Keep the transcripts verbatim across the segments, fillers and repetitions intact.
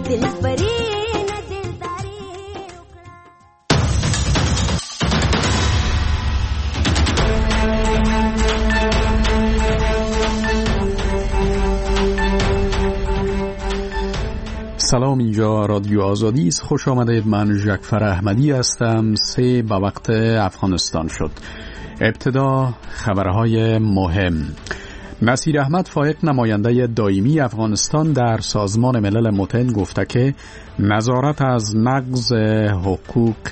سلام، اینجا رادیو آزادی است. خوش آمدید. من جعفر احمدی هستم. سه به وقت افغانستان شد. ابتدا خبرهای مهم. نصیر احمد فائق، نماینده دائمی افغانستان در سازمان ملل متحد، گفته که نظارت از نقض حقوق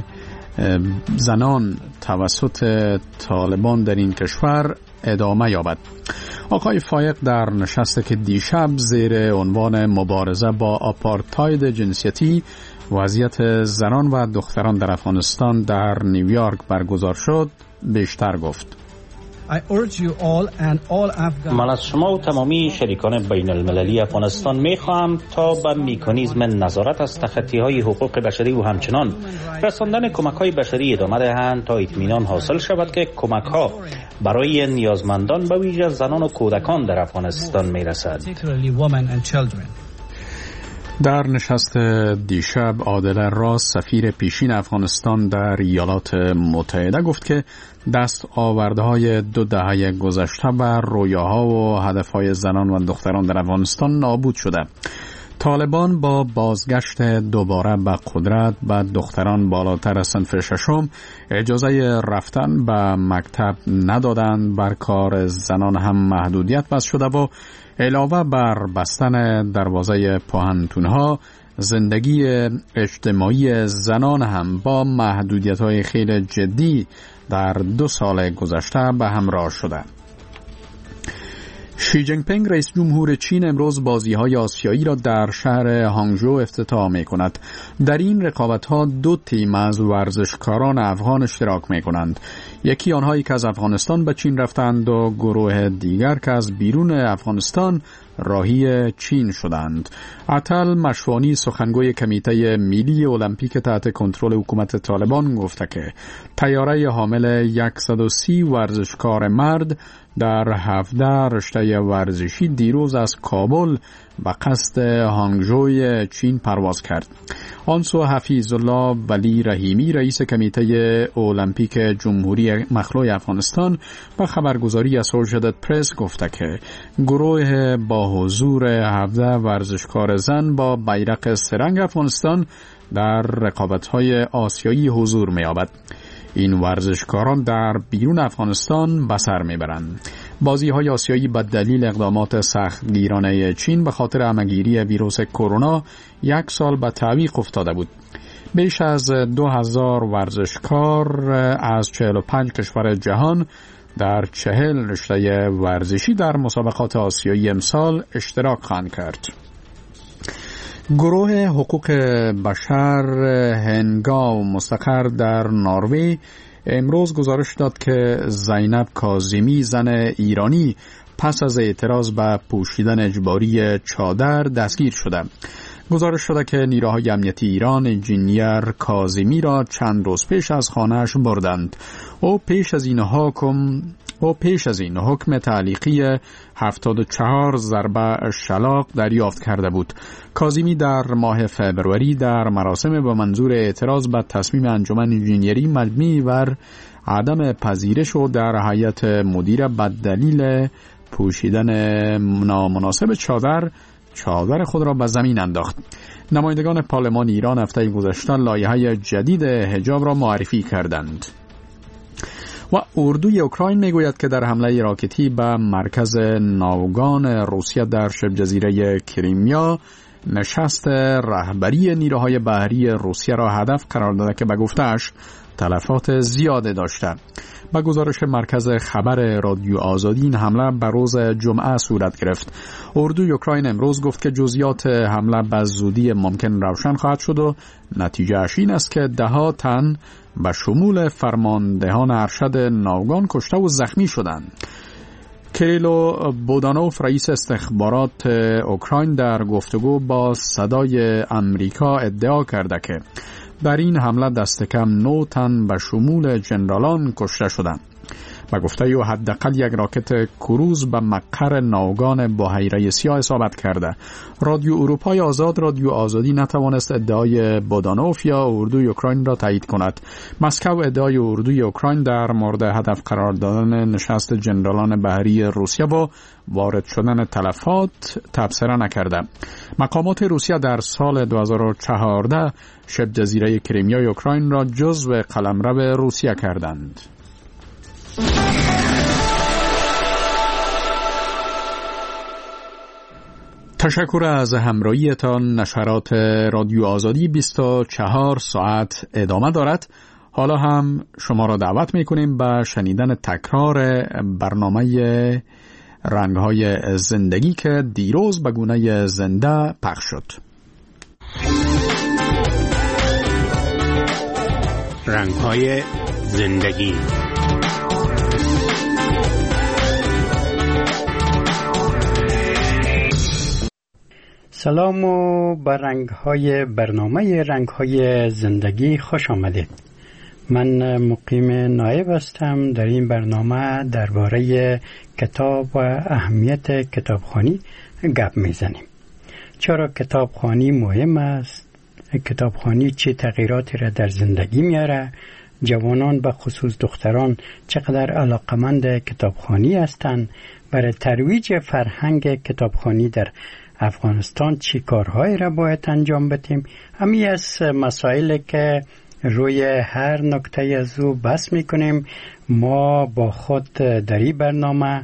زنان توسط طالبان در این کشور ادامه یابد. آقای فائق در نشستی که دیشب زیر عنوان مبارزه با آپارتاید جنسیتی، وضعیت زنان و دختران در افغانستان در نیویورک برگزار شد، بیشتر گفت. من از شما و تمامی شریکان بین المللی افغانستان می خواهم تا به مکانیزم نظارت از تخطی های حقوق بشری و همچنان رساندن کمک های بشری ادامه دهند تا اطمینان حاصل شود که کمک ها برای نیازمندان به ویژه زنان و کودکان در افغانستان می رسد. در نشست دیشب عادل راز، سفیر پیشین افغانستان در ایالات متحده، گفت که دست آوردهای دو دهه گذشته و رویاها و هدفهای زنان و دختران در افغانستان نابود شده. طالبان با بازگشت دوباره به قدرت به دختران بالاتر از صنف ششم اجازه رفتن به مکتب ندادند، بر کار زنان هم محدودیت بس شده و علاوه بر بستن دروازه پوهنتونها، زندگی اجتماعی زنان هم با محدودیت‌های خیلی جدی در دو سال گذشته به همراه شده. شی جین پینگ، رئیس جمهور چین، امروز بازی‌های آسیایی را در شهر هانگژو افتتاح می‌کند. در این رقابت‌ها دو تیم از ورزشکاران افغان اشتراک می‌کنند. یکی آنهایی که از افغانستان به چین رفتند و گروه دیگر که از بیرون افغانستان راهی چین شدند. عطل مشوانی، سخنگوی کمیته ملی المپیک تحت کنترل حکومت طالبان، گفته که طیاره حامل صد و سی ورزشکار مرد در هفده رشته ورزشی دیروز از کابل به قصد هانگژوی چین پرواز کرد. آنسو حفیظ الله ولی رحیمی، رئیس کمیته المپیک جمهوری مخلوع افغانستان، به خبرگزاری اسوشییتد پرس گفته که گروه با حضور هفده ورزشکار زن با بیرق سرنگ افغانستان در رقابت‌های آسیایی حضور می‌یابد. این ورزشکاران در بیرون افغانستان به سر میبرند. بازی‌های آسیایی به دلیل اقدامات سختگیرانه چین به خاطر همه‌گیری ویروس کرونا یک سال به تعویق افتاده بود. بیش از دو هزار ورزشکار از چهل و پنج کشور جهان در چهل رشته ورزشی در مسابقات آسیایی امسال اشتراک خواهند کرد. گروه حقوق بشر هنگاو مستقر در نروژ امروز گزارش داد که زینب کاظمی، زن ایرانی، پس از اعتراض به پوشیدن اجباری چادر دستگیر شده. گزارش شده که نیروهای امنیتی ایران انجینیر کاظمی را چند روز پیش از خانه‌اش بردند. او پیش از این حکم او پیش از این حکم تعلیقی هفتاد و چهار ضربه شلاق دریافت کرده بود. کاظمی در ماه فوریه در مراسم به منظور اعتراض به تصمیم انجمن انجینیری مبنی بر عدم پذیرش و در هیئت مدیره به دلیل پوشیدن نامناسب چادر چادر خود را به زمین انداخت. نمایندگان پارلمان ایران هفته گذشته لایحه جدید حجاب را معرفی کردند. و اردوی اوکراین میگوید که در حمله راکتی به مرکز ناوگان روسیه در شبه جزیره کریمیا نشست رهبری نیروهای بحری روسیه را هدف قرار داده که به گفته‌اش تلفات زیاده داشته. با گزارش مرکز خبر رادیو آزادی، این حمله به روز جمعه صورت گرفت. اردوی اوکراین امروز گفت که جزئیات حمله به زودی ممکن روشن خواهد شد و نتیجه اش این است که ده ها تن به شمول فرماندهان ارشد ناوگان کشته و زخمی شدند. کریلو بودانوف، رئیس استخبارات اوکراین، در گفتگو با صدای امریکا ادعا کرده که در این حمله دست کم نه تن به شمول جنرالان کشته شدند. و گفته او حداقل یک راکت کروز به مقر ناوگان بحیره سیاه اصابت کرده. رادیو اروپای آزاد رادیو آزادی نتوانست ادعای بودانوف یا اردوی اوکراین را تایید کند. مسکو ادعای اردوی اوکراین در مورد هدف قرار دادن نشست جنرالان بحری روسیه و وارد شدن تلفات تبصره نکرده. مقامات روسیه در سال دو هزار و چهارده شبه جزیره کریمیای اوکراین را جزو قلمرو روسیه کردند. تشکر از همراهیتان. نشرات رادیو آزادی بیست و چهار ساعت ادامه دارد. حالا هم شما را دعوت می‌کنیم به شنیدن تکرار برنامه رنگ‌های زندگی که دیروز به گونه زنده پخش شد. رنگ‌های زندگی. سلام و به رنگ‌های برنامه رنگ‌های زندگی خوش آمدید. من مقیم نایب هستم. در این برنامه درباره کتاب و اهمیت کتابخوانی گپ میزنیم. چرا کتابخوانی مهم است؟ کتابخوانی چه تغییراتی را در زندگی میاره؟ جوانان به خصوص دختران چقدر علاقمند کتابخوانی هستند؟ برای ترویج فرهنگ کتابخوانی در افغانستان چی کارهایی را باید انجام بدیم؟ همین از مسائلی که روی هر نکته از او بحث میکنیم. ما با خود در این برنامه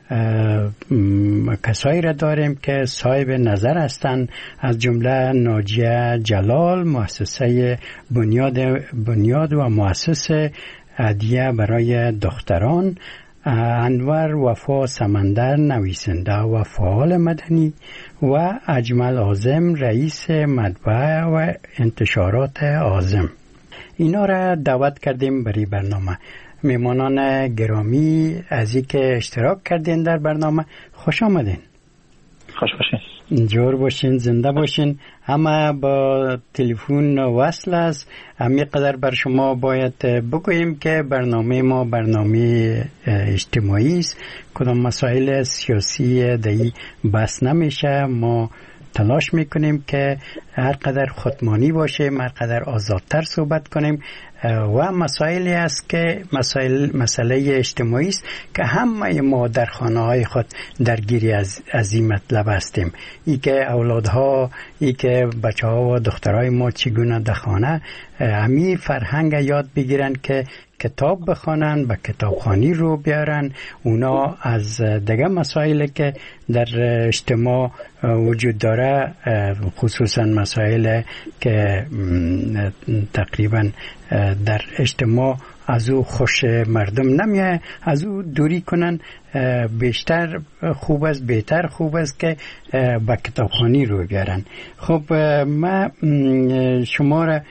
کسایی را داریم که صاحب نظر هستند، از جمله ناجیه جلال، مؤسسه بنیاد بنیاد و مؤسس هدیه برای دختران، انور وفا سمندر، نویسنده و فعال مدنی، و اجمل اعظم، رئیس مطبعه و انتشارات اعظم. اینا را دعوت کردیم برای برنامه. میمانان گرامی، از این که اشتراک کردین در برنامه، خوش آمدین. خوش باشین. جور باشین، زنده باشین. همه با تلفن وصل است. همین قدر بر شما باید بگوییم که برنامه ما برنامه اجتماعی است. کدام مسائل سیاسی دی بحث نمیشه. ما تلاش میکنیم که هر قدر خودمانی باشیم، هر قدر آزادتر صحبت کنیم و مسائلی است که مسائل مسئله اجتماعی است که همه ما در خانه های خود درگیری از از این مطلب هستیم. ای که اولادها، ای که بچه ها و دخترای ما چگونه در خانه همین فرهنگ یاد بگیرن که کتاب بخوانن، به کتابخوانی رو بیارن. اونا از دیگه مسائلی که در اجتماع وجود داره، خصوصا مسائل که تقریبا در اجتماع از او خوش مردم نمیه، از او دوری کنن. بیشتر خوب است، بهتر خوب است که به کتابخوانی رو بیارن. خب ما شما را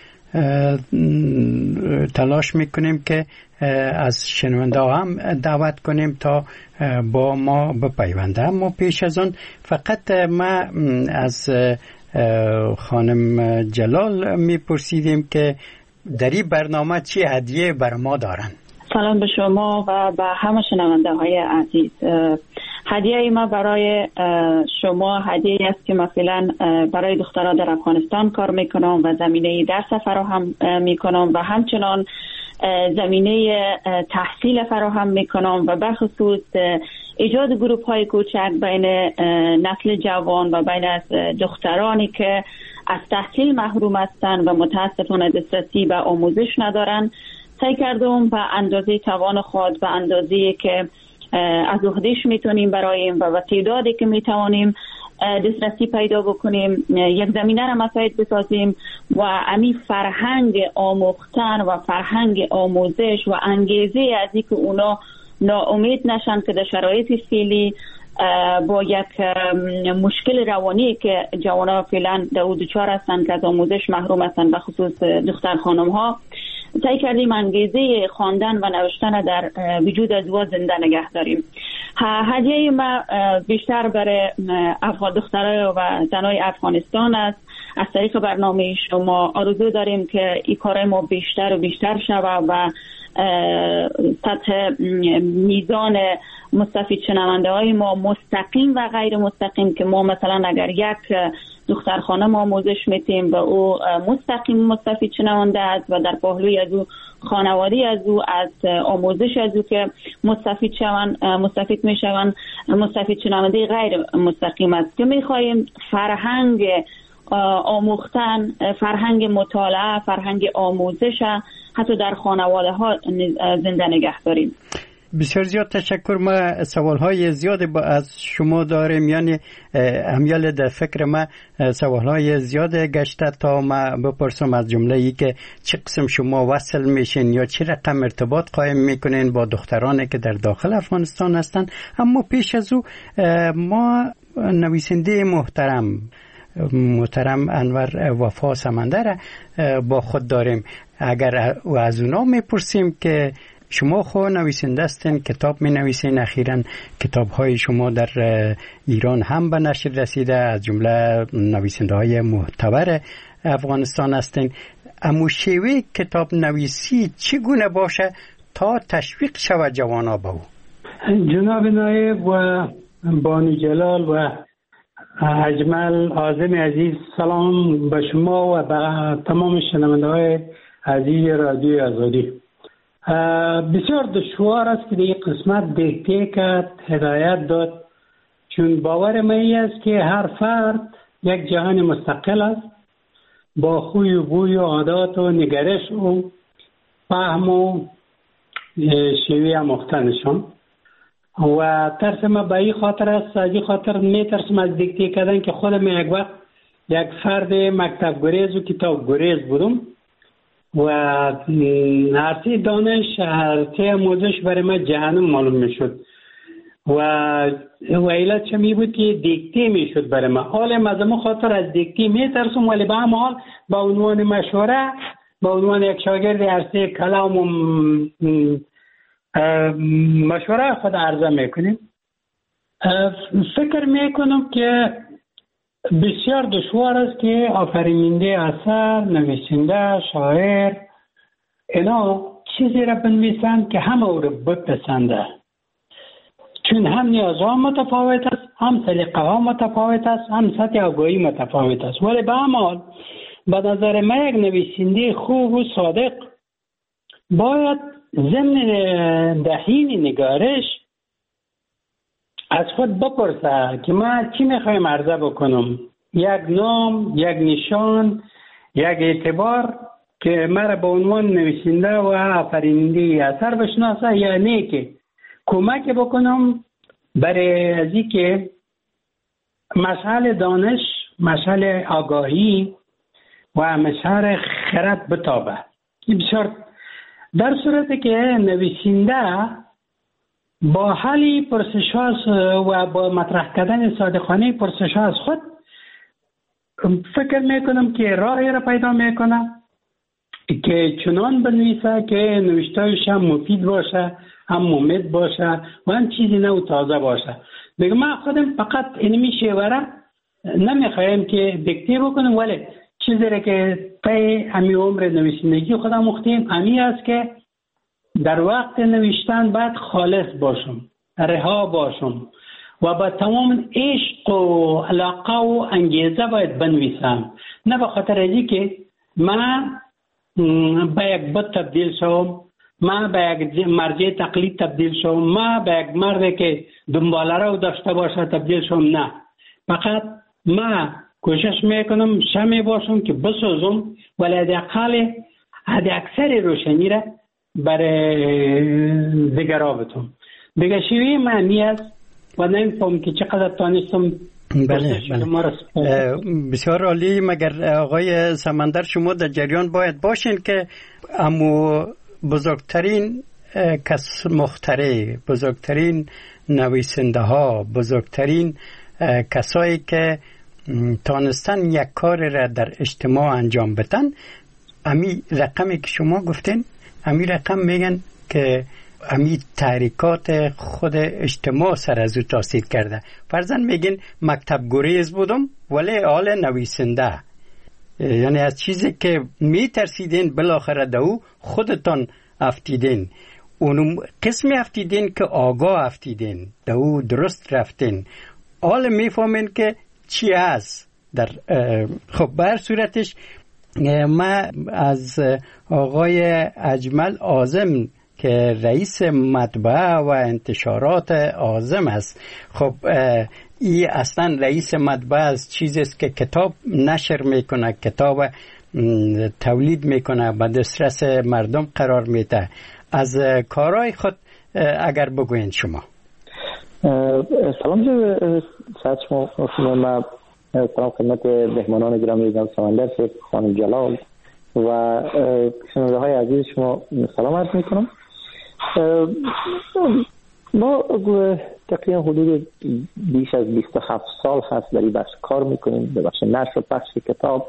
تلاش میکنیم که از شنونده هم دعوت کنیم تا با ما بپیونده. اما پیش از آن فقط ما از خانم جلال میپرسیدیم که در این برنامه چی هدیه بر ما دارن. سلام به شما و به همه شنونده های عزیز. هدیه ما برای شما هدیه است که مثلا برای دختران در افغانستان کار میکنم و زمینه درس فراهم میکنم و همچنان زمینه تحصیل فراهم میکنم و به خصوص ایجاد گروپ های کوچک بین نسل جوان و بین از دخترانی که از تحصیل محروم هستند و متاسفانه دسترسی به آموزش ندارند. سعی کردم به اندازه توان خود، به اندازه‌ای که از عهده‌اش میتونیم برایم و به تعدادی که میتوانیم دسترسی پیدا بکنیم یک زمینه را مساعد بسازیم و امی فرهنگ آموختن و فرهنگ آموزش و انگیزه از اینکه اونا ناامید نشن که در شرایط فعلی با یک مشکل روانی که جوانان فعلا در او دچار هستند که از آموزش محروم هستند، به خصوص دختر خانم ها، سعی کردیم انگیزه خواندن و نوشتن در وجود از او زنده نگه داریم. هدیه ما بیشتر برای افغان دخترای و زنای افغانستان است. از طریق برنامه شما آرزو داریم که این کار ما بیشتر و بیشتر شود و سطح میزان مستفید شنونده های ما مستقیم و غیر مستقیم که ما مثلا اگر یک دختر خانم آموزش میتیم و او مستقیم مستفید شنونده است و در پهلوی از او خانواده از او از آموزش از او که مستفید شوند مستفید میشوند مستفید شنونده غیر مستقیم است که میخواهیم فرهنگ آموختن، فرهنگ مطالعه، فرهنگ آموزش حتی در خانواده ها زنده نگه داریم. بسیار زیاد تشکر. ما سوال های زیاد از شما داریم، یعنی امیال در فکر ما سوال های زیاد گشته تا ما بپرسم، از جمله ای که چه قسم شما وصل میشین یا چه رقم ارتباط قائم میکنین با دخترانی که در داخل افغانستان هستن. اما پیش از او ما نویسنده محترم محترم انور وفا سمندر با خود داریم. اگر از اونا میپرسیم که شما خود نویسنده هستین، کتاب می نویسین، اخیراً کتاب های شما در ایران هم به نشر رسیده، از جمله نویسنده های معتبر افغانستان هستین. اما شیوه کتاب نویسی چگونه باشه تا تشویق شود جوانا به او؟ جناب نایب و بانی جلال و اجمل آزم عزیز، سلام به شما و به تمام شنونده های عزیز رادیو آزادی. بسیار دشوار است که این قسمت دیکته کرد، هدایت داد، چون باور من است که هر فرد یک جهان مستقل است با خوی و بوی و عادات و نگرش و فهم و شیوه مختلفشان و ترس من به این خاطر است، از این خاطر می ترسم از دیکته کردن که خودم یک وقت یک فرد مکتب گریز و کتاب گریز بودم و هرچی دانش هرچی آموزش برای من جهنم معلوم می شد و و علت چه می بود که دیکته می شد برای من. حال از ما خاطر از دیکته می ترسم، ولی به هم حال با عنوان مشوره با عنوان یک شاگرد هرچی کلام و مشوره خود عرضه می کنیم. فکر می کنم که بسیار دشوار است که آفریننده اثر، نویسنده، شاعر اینا چیزی را بنویسند که همه او را بپسنده، چون هم نیازها متفاوت است، هم سلیقه ها متفاوت است، هم سطح آگاهی متفاوت است. ولی به هر حال به نظر من یک نویسنده خوب و صادق باید ضمن دهین نگارش از خود بپرسه که من چی میخوایم عرضه بکنم، یک نام، یک نشان، یک اعتبار که مرا به عنوان نویسنده و آفریننده اثر بشناسه، یا نه که کمک بکنم برای از این که مشعل دانش، مشعل آگاهی و مشعل خرد بتابه. بسیار در صورتی که نویسنده با حل پرسش‌ها و با مطرح کردن صادقانه پرسش‌ها از خود فکر میکنم که راهی را پیدا میکنه که چنان بنویسه که نوشته‌اش هم مفید باشه، هم مفید باشه و هم چیزی نو تازه باشه. دیگه ما خودم فقط اینمی شیوه نمیخوایم که دیکته بکنم، ولی چیزی را که پی همی عمر نویسندگی خودم مختیم امی است که در وقت نوشتن باید خالص باشم، رها باشم و با تمام عشق و علاقه و انگیزه باید بنویسم، نه به خاطر اینکه که من به یک بت تبدیل شوم، من به یک مرجع تقلید تبدیل شوم، من به یک مرد که دنباله رو داشته باشه تبدیل شوم. نه، فقط من کوشش میکنم شمع باشم که بسوزم، ولی حداقل حد اکثر روشنی را برای دیگرها بتونم. دیگه شیوه معنی است و نمیفهم که چقدر تانستم. بله بله بسیار عالی. مگر آقای سمندر شما در جریان باید باشین که امو بزرگترین کس مخترع، بزرگترین نویسنده ها، بزرگترین کسایی که تانستن یک کار را در اجتماع انجام بدن، امی رقمی که شما گفتین، امی رقم میگن که امی تحریکات خود اجتماع سر از او تاثیر کرده. فرضاً میگن مکتب گریز بودم ولی حال نویسنده، یعنی از چیزی که میترسیدین بالاخره دو خودتان افتیدین. اونم قسمی افتیدین که آگاه افتیدین، در او درست رفتین، حالا میفهمین که چی هست. در خب بر صورتش ما از آقای اجمل اعظم که رئیس مطبعه و انتشارات اعظم است، خب ای اصلا رئیس مطبعه از چیزی است که کتاب نشر میکنه، کتاب تولید میکنه، به دسترس مردم قرار میده. از کارهای خود اگر بگوین شما. سلام جناب سعد شما. ما سلام خدمت مهمانان گرامی جناب سمندر صاحب، خانم جلال و شنونده های عزیز شما سلام عرض میکنم. ما تقریبا حدود بیش از بیست و هفت سال هست در این بخش کار میکنیم، به بخش نشر و پخش کتاب.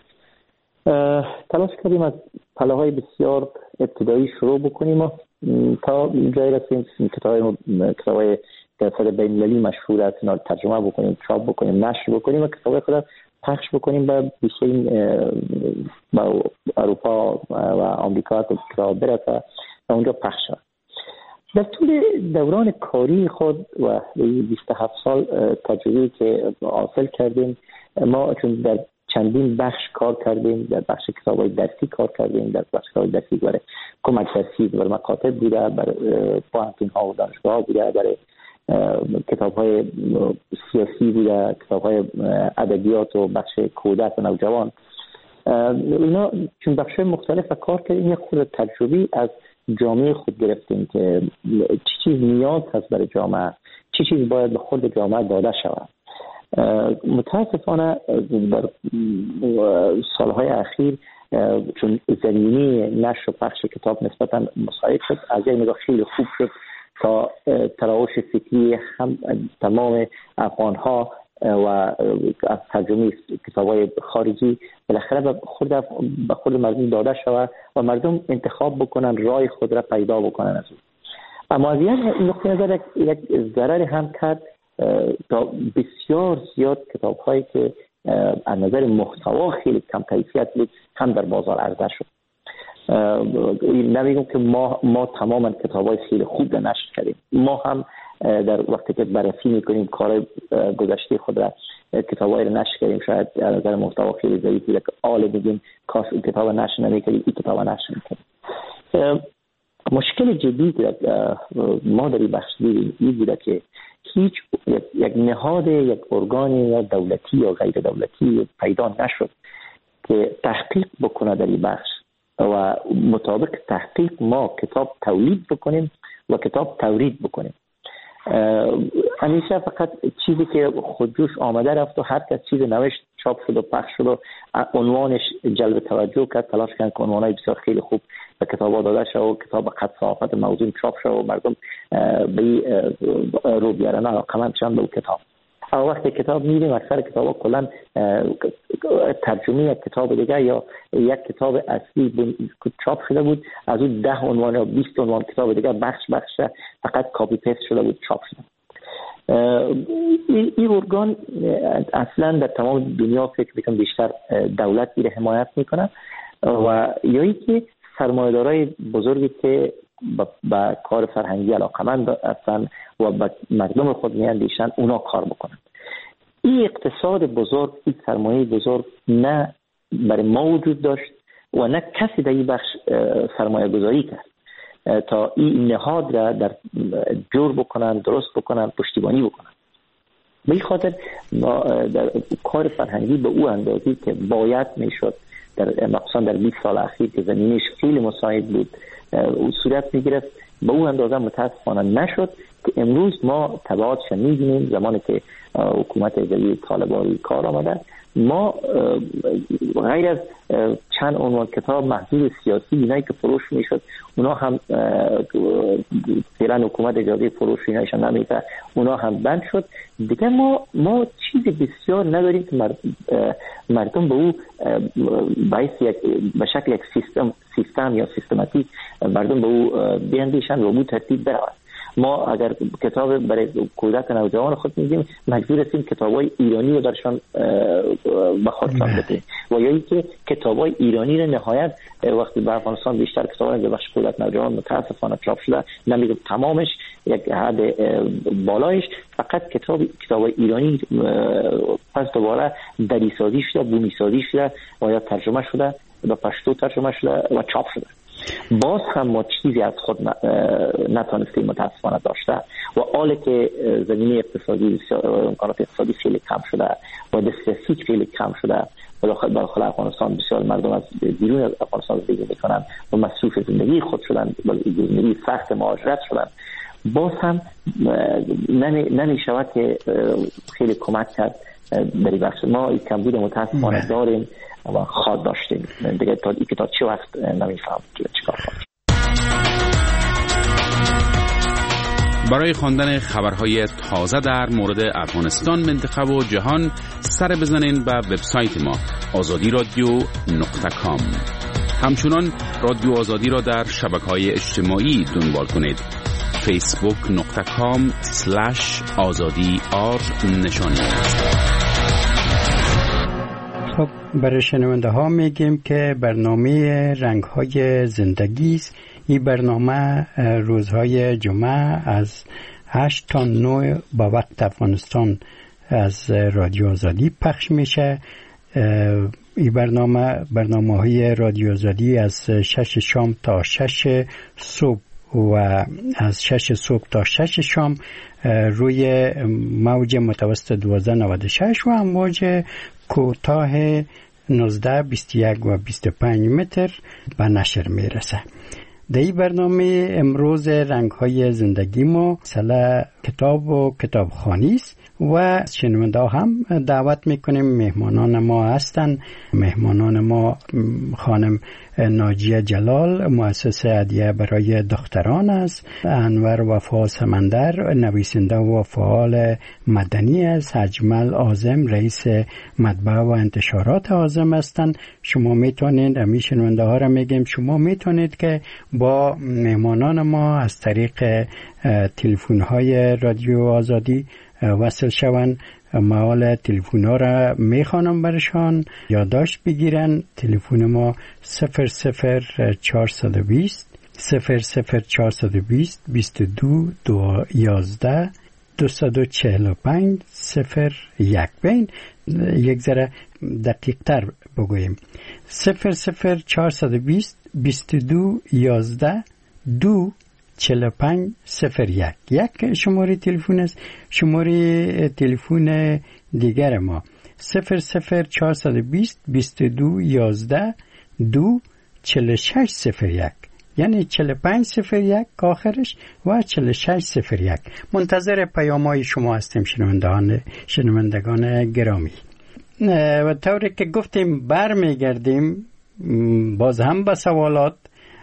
تلاش کردیم از پله های بسیار ابتدایی شروع بکنیم و تا جایی رسیم کتاب کتابای در سطح بین‌المللی مشهور است، اینا ترجمه بکنیم، چاپ بکنیم، نشر بکنیم و کتاب خود پخش بکنیم به بیشترین با اروپا و آمریکا که کتاب برسه و اونجا پخش شد. در طول دوران کاری خود و بیست و هفت سال تجربه که حاصل کردیم، ما چون در چندین بخش کار کردیم، در بخش کتاب‌های درسی کار کردیم، در بخش کتاب‌های درسی برای کمک درسی برای مکاتب بوده، برای پوهنتون‌ها و دانشگاه‌ها بوده، برای کتاب‌های سیاسی بوده، کتاب‌های ادبیات و بخش کودک و نوجوان. اینا چون بخش‌های مختلف کار کردیم، یک خود تجربی از جامعه خود گرفتیم که چی چیز نیاز هست برای جامعه، چی چیز باید به خود جامعه داده شود. متاسفانه در سالهای اخیر چون زمینه نشر و پخش کتاب نسبتاً مساعد شد، از یک نگاه خیلی خوب شد تا تراوش فکری هم تمام افغان‌ها و از ترجمه کتاب‌های خارجی بالاخره به خود به خود مردم داده شود و مردم انتخاب بکنن، رای خود را پیدا بکنن از اون. اما از یک نقطه نظر یک ضرر هم کرد تا بسیار زیاد کتاب‌هایی که از نظر محتوا خیلی کم کیفیت بود هم در بازار عرضه شد. نمیگم که ما ما تماما کتاب‌های خیلی خوب را نشر کردیم، ما هم در وقتی که بررسی می‌کنیم کار گذشته خود را کتاب‌های را نشر کردیم، شاید از نظر محتوا خیلی ضعیف بود که آل بگیم کاش این کتاب نشر نمی‌کردیم، این کتاب نشر می‌کردیم. مشکل جدی که ما در این بخش دیدیم این بوده که هیچ یک نهاد، یک ارگان یا دولتی یا غیر دولتی پیدا نشد که تحقیق بکنه در این بخش و مطابق تحقیق ما کتاب تولید بکنیم و کتاب تورید بکنیم. همیشه فقط چیزی که خودجوش آمده رفت و هر کس چیز نوشت، چاپ شد و پخش شد و عنوانش جلب توجه کرد، تلاش کردن که عنوانای بسیار خیلی خوب به کتاب‌ها داده شد و کتاب قد صحافت موضوع چاپ شد و مردم به رو بیارن علاقه‌مند شدن به کتاب. اما وقتی کتاب می‌بینیم اکثر کتاب‌ها کلاً ترجمه یک کتاب دیگه یا یک کتاب اصلی چاپ شده بود، از اون ده عنوان یا بیست عنوان کتاب دیگه بخش بخش فقط کاپی پیست شده بود چاپ شده. این ارگان اصلا در تمام دنیا فکر میکنم بیشتر دولت میره حمایت میکنه و یا اینکه سرمایه‌دارای بزرگی که با کار فرهنگی علاقمند هستن و با مردم خود میاندیشن اونا کار بکنن. این اقتصاد بزرگ، این سرمایه بزرگ نه برای ما وجود داشت و نه کسی در این بخش سرمایه گذاری کرد تا این نهاد را در جور بکنن، درست بکنن، پشتیبانی بکنن. به این خاطر در کار فرهنگی به او اندازی که باید میشد در مخصوصا در بیست سال اخیر که زمینش خیلی مساعد بود او صورت میگرفت، به او اندازه متاسفانه نشد که امروز ما تبعاتش می‌بینیم. زمانی که حکومت جدید طالبانی کار آمده، ما غیر از چند عنوان کتاب محدود سیاسی اینایی که فروش میشد اونا هم فعلا حکومت اجازه فروش اینایش نمیده، اونا هم بند شد دیگه. ما ما چیز بسیار نداریم که مردم به او باعث یک به شکل یک سیستم سیستم یا سیستماتیک مردم به او بیاندیشن و به ترتیب برود. ما اگر کتاب برای کودک نوجوان خود میگیم مجبور هستیم کتابای ایرانی رو درشان به خودشان بدیم و یا اینکه کتابای ایرانی رو نهایت وقتی به افغانستان بیشتر کتابای بخش کودک نوجوان متاسفانه چاپ شده، نمیگم تمامش، یک حد بالایش فقط کتاب کتابای ایرانی پس دوباره دری سازی شده، بومی سازی شده و یا ترجمه شده به پشتو ترجمه شده و چاپ شده. باز هم ما چیزی از خود نتانستیم متاسفانه داشته و حالی که زمینه اقتصادی امکانات اقتصادی خیلی کم شده و دسترسی خیلی کم شده و داخل افغانستان بسیار مردم از بیرون از افغانستان زندگی میکنن و مصروف زندگی خود شدن و زندگی سخت مهاجرت شدن، باز هم نمی شود که خیلی کمک کرد در این بخش. ما این کمبود متاسفانه داریم و خواد داشتیم دیگه تا ای که تا چه وقت نمیفهم که چیکار کنیم. برای خواندن خبرهای تازه در مورد افغانستان، منطقه و جهان سر بزنین به وبسایت ما آزادی رادیو نقطه کام. همچنان رادیو آزادی را در شبکه‌های اجتماعی دنبال کنید. فیسبوک نقطه کام سلش آزادی آر نشانی. خب برای شنونده ها میگیم که برنامه رنگ های زندگی است. این برنامه روزهای جمعه از هشت تا نه با وقت افغانستان از رادیو آزادی پخش میشه. این برنامه برنامه های رادیو آزادی از شش شام تا شش صبح و از شش صبح تا شش شام روی موج متوسط دوازده نود و شش و موج کوتاه نوزده بیست و یک و بیست و پنج متر به نشر میرسه. در این برنامه امروز رنگ های زندگی ما مثلا کتاب و کتابخوانی است و شنونده هم دعوت میکنیم. مهمانان ما هستن. مهمانان ما خانم ناجیه جلال، مؤسس هدیه برای دختران است. انور وفا سمندر، نویسنده و فعال مدنی است. اجمل عاظم، رئیس مطبعه و انتشارات عاظم هستند. شما میتونید، امی شنونده ها را میگیم، شما میتونید که با مهمانان ما از طریق تلفن های رادیو آزادی وصل شوند. موال تلفن ها را میخوانم برشان یادداشت بگیرن. تلفن ما صفر صفر چهارصد و بیست صفر صفر چهارصد و بیست بیست و دو دو یازده دویست و چهل و پنج صفر یک. بین یک ذره دقیق تر بگوییم. صفر صفر چهارصد و بیست بیست و دو یازده دو چهل و پنج صفر یک. یک شماره تلفن است. شماره تلفن دیگر ما صفر صفر چهارصد و بیست بیست و دو یازده دو چهل و شش صفر یک، یعنی چهل و پنج صفر یک آخرش و چهل و شش صفر یک. منتظر پیام‌های شما هستیم شنوندگان شنوندگان گرامی. و طوری که گفتیم برمیگردیم باز هم به سوالات.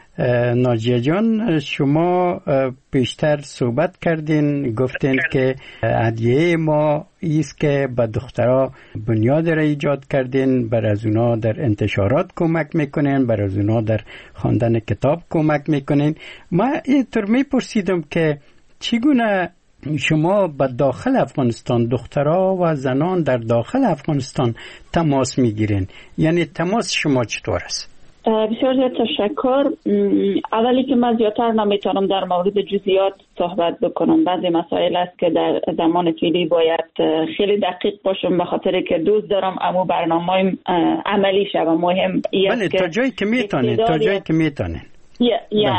ناجیه جان، شما پیشتر صحبت کردین، گفتین که هدیه ما ایست که به دخترها بنیاد را ایجاد کردین، بر از اونا در انتشارات کمک میکنین، بر از اونا در خواندن کتاب کمک میکنین. ما اینطور میپرسیدم که چگونه شما به داخل افغانستان، دخترها و زنان در داخل افغانستان تماس میگیرین، یعنی تماس شما چطور است؟ بسیار زیاد تشکر. اولی که من زیادتر نمیتونم در مورد جزئیات صحبت بکنم. بعضی مسائل است که در زمان فعلی باید خیلی دقیق باشم، به خاطر که دوست دارم اما برنامه عملی شه و مهم است که تا جایی که میتونید تا جایی که میتونید یا یا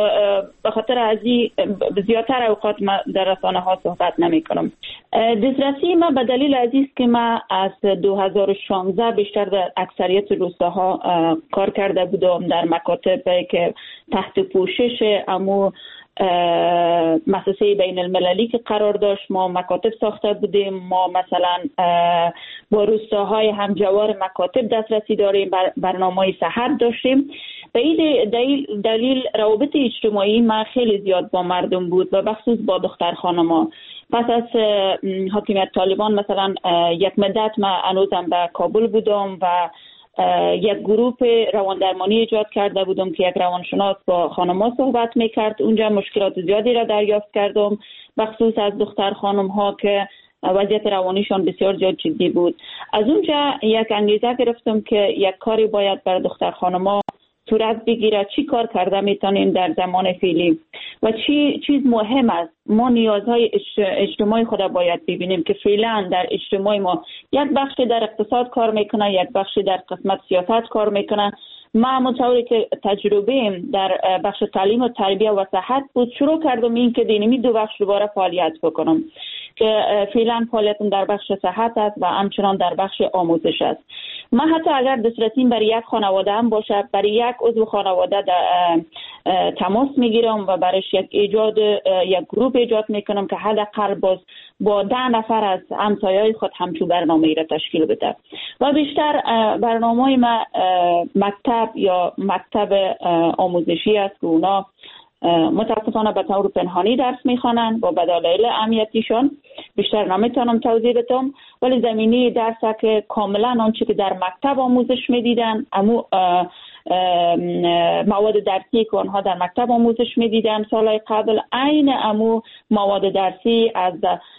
به خاطر از این زیادتر اوقات ما در رسانه ها صحبت نمی کنم. دسترسی ما به دلیل عزیز که ما از دو هزار و شانزده بیشتر در اکثریت روستاها کار کرده بودم، در مکاتب که تحت پوشش امو مؤسسه بین المللی که قرار داشت ما مکاتب ساخته بودیم. ما مثلا با روستاهای همجوار مکاتب دسترسی داریم، برنامه صحت داشتیم. به این دلیل, دلیل روابط اجتماعی ما خیلی زیاد با مردم بود و بخصوص با دختر خانما. پس از حاکمیت طالبان مثلا یک مدت ما هنوزم به کابل بودم و یک گروه رواندرمانی ایجاد کرده بودم که یک روانشناس با خانم‌ها صحبت میکرد. اونجا مشکلات زیادی را دریافت کردم، بخصوص از دختر خانم‌ها که وضعیت روانیشان بسیار زیاد جدی بود. از اونجا یک انگیزه گرفتم که یک کاری باید بر دختر خانم‌ها صورت بگیره، چی کار کرده میتونیم در زمان فعلی و چی چیز مهم است. ما نیازهای اجتماعی خود باید ببینیم که فعلا در اجتماع ما یک بخشی در اقتصاد کار میکنه، یک بخشی در قسمت سیاست کار میکنه. ما مطوری که تجربه در بخش تعلیم و تربیه و صحت بود، شروع کردم این که دینمی دو بخش دوباره فعالیت بکنم که فعلا فعالیتم در بخش صحت است و همچنان در بخش آموزش است. من حتی اگر دسترسیم برای یک خانواده هم باشه، برای یک عضو خانواده تماس میگیرم و برایش یک ایجاد یک گروه ایجاد میکنم که حداقل باز با ده نفر از همسایه‌های خود همچو برنامه را تشکیل بده. و بیشتر برنامه ما مکتب یا مکتب آموزشی است که اونا متاسفانه به طور پنهانی درس میخوانند و به دلایل امنیتیشان بیشتر نمیتونم توضیح بدم، ولی زمینه درس که کاملا آنچه که در مکتب آموزش میدیدن، امو مواد درسی که آنها در مکتب آموزش میدیدن سالهای قبل، عین امو مواد درسی از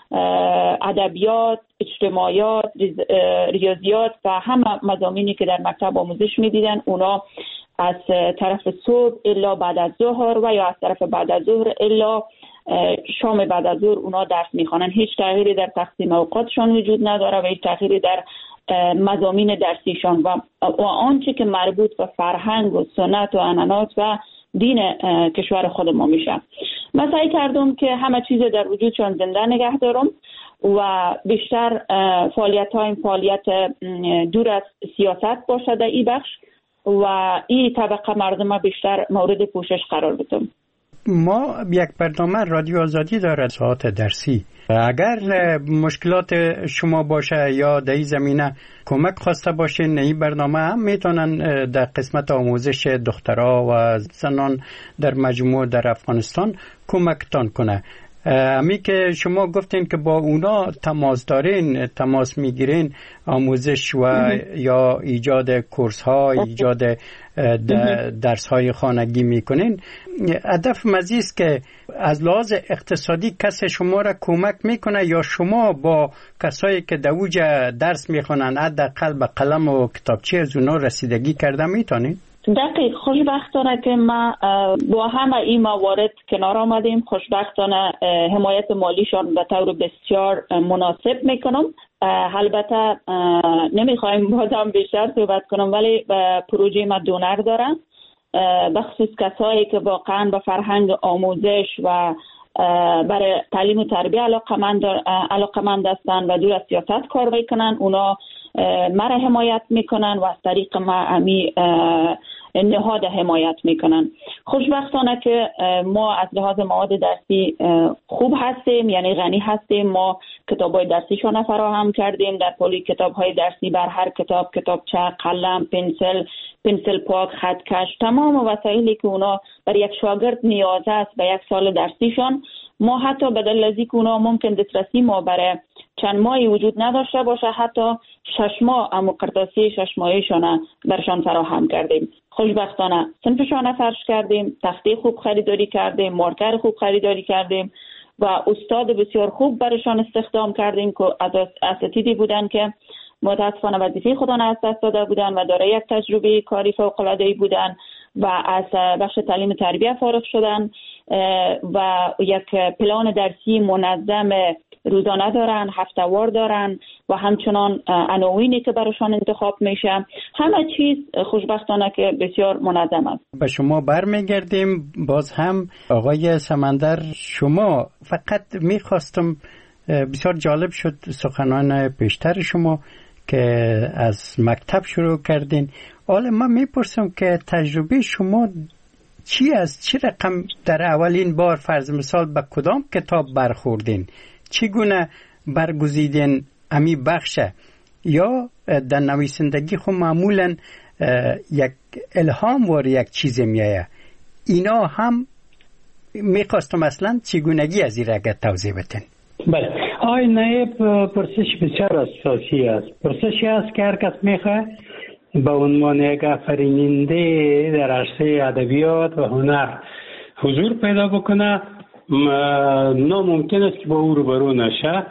ادبیات، اجتماعیات، ریاضیات و همه مضامینی که در مکتب آموزش میدیدن، اونا از طرف صبح الا بعد از ظهر و یا از طرف بعد از ظهر الا شام بعد از ظهر اونا درس میخوانن. هیچ تغییری در تقسیم اوقاتشان وجود نداره و هیچ تغییری در مضامین درسیشان و, و آنچه که مربوط به فرهنگ و سنت و عنعنات و دین کشور خود ما میشه. من سعی کردم که همه چیز در وجودشان زنده نگه دارم و بیشتر فعالیت های فعالیت دور از سیاست باشه در این بخش و این طبقه مردم بیشتر مورد پوشش قرار بدم. ما یک برنامه رادیو آزادی داره ساعت درسی. اگر مشکلات شما باشه یا در این زمینه کمک خواسته باشین، این برنامه هم میتونن در قسمت آموزش دخترها و زنان در مجموع در افغانستان کمکتان کنه. امی که شما گفتین که با اونا تماس دارین، تماس میگیرین، آموزش و یا ایجاد کورس ها، ایجاد درس های خانگی میکنین، هدف مزیست که از لحاظ اقتصادی کس شما را کمک میکنه یا شما با کسایی که در اوجه درس میخونن حداقل به قلم و کتابچه از اونا رسیدگی کرده میتونین؟ دقیق. خوشبختانه که ما با همه این موارد کنار آمدیم. خوشبختانه حمایت مالیشان به طور بسیار مناسب میکنم. البته نمیخوایم بازم بیشتر صحبت کنم، ولی پروژه ما دونر دارن، بخصوص کسایی که واقعا به فرهنگ آموزش و برای تعلیم و تربیه علاقمند هستند و دور از سیاست کار میکنن. اونا مرا حمایت میکنن و از طریق ما امی نهاد حمایت میکنن. خوشبختانه که ما از لحاظ مواد درسی خوب هستیم، یعنی غنی هستیم. ما کتاب‌های درسیشان فراهم کردیم. در پلی کتاب‌های درسی بر هر کتاب، کتابچه، قلم، پنسل، پنسل پاک، خطکش، تمام وسایلی که اونا برای یک شاگرد نیاز است به یک سال درسیشان، ما حتی بدل از اینکه اونا ممکن دسترسی ما برای چند ماهی وجود نداشته باشه، حتی شش ماه اما قرطاسی شش ماهیشان برشان فراهم کردیم. خوشبختانه صنفشان فرش کردیم، تخته خوب خریداری کردیم، مارکر خوب خریداری کردیم و استاد بسیار خوب برشان استخدام کردیم که از اساتیدی بودن که متاسفانه وظیفه خودشان از دست داده بودن و دارای یک تجربه کاری فوق‌العاده‌ای بودن و از بخش تعلیم تربیه فارغ شدن و یک پلان درسی منظم روزانه دارن، هفته‌وار دارن و همچنان عناوینی که براشان انتخاب میشه. همه چیز خوشبختانه که بسیار منظم است. به شما برمیگردیم باز هم آقای سمندر. شما فقط میخواستم، بسیار جالب شد سخنان پیشتر شما که از مکتب شروع کردین. حالا من میپرسم که تجربه شما چی است؟ چی رقم در اولین بار فرض مثال به کدام کتاب برخوردین؟ چگونه برگزیدین امی بخشه؟ یا در نویسندگی خود معمولا یک الهام وار یک چیز میایه، اینا هم میخواستم اصلا چگونگی از این رگه توضیح بدین. بله آقای نایب، پرسش بسیار اساسی است. پرسشی است که هر کس میخواه به عنوان یک آفریننده در عرصه ادبیات و هنر حضور پیدا بکنه ناممکن است که با او روبرو نشه.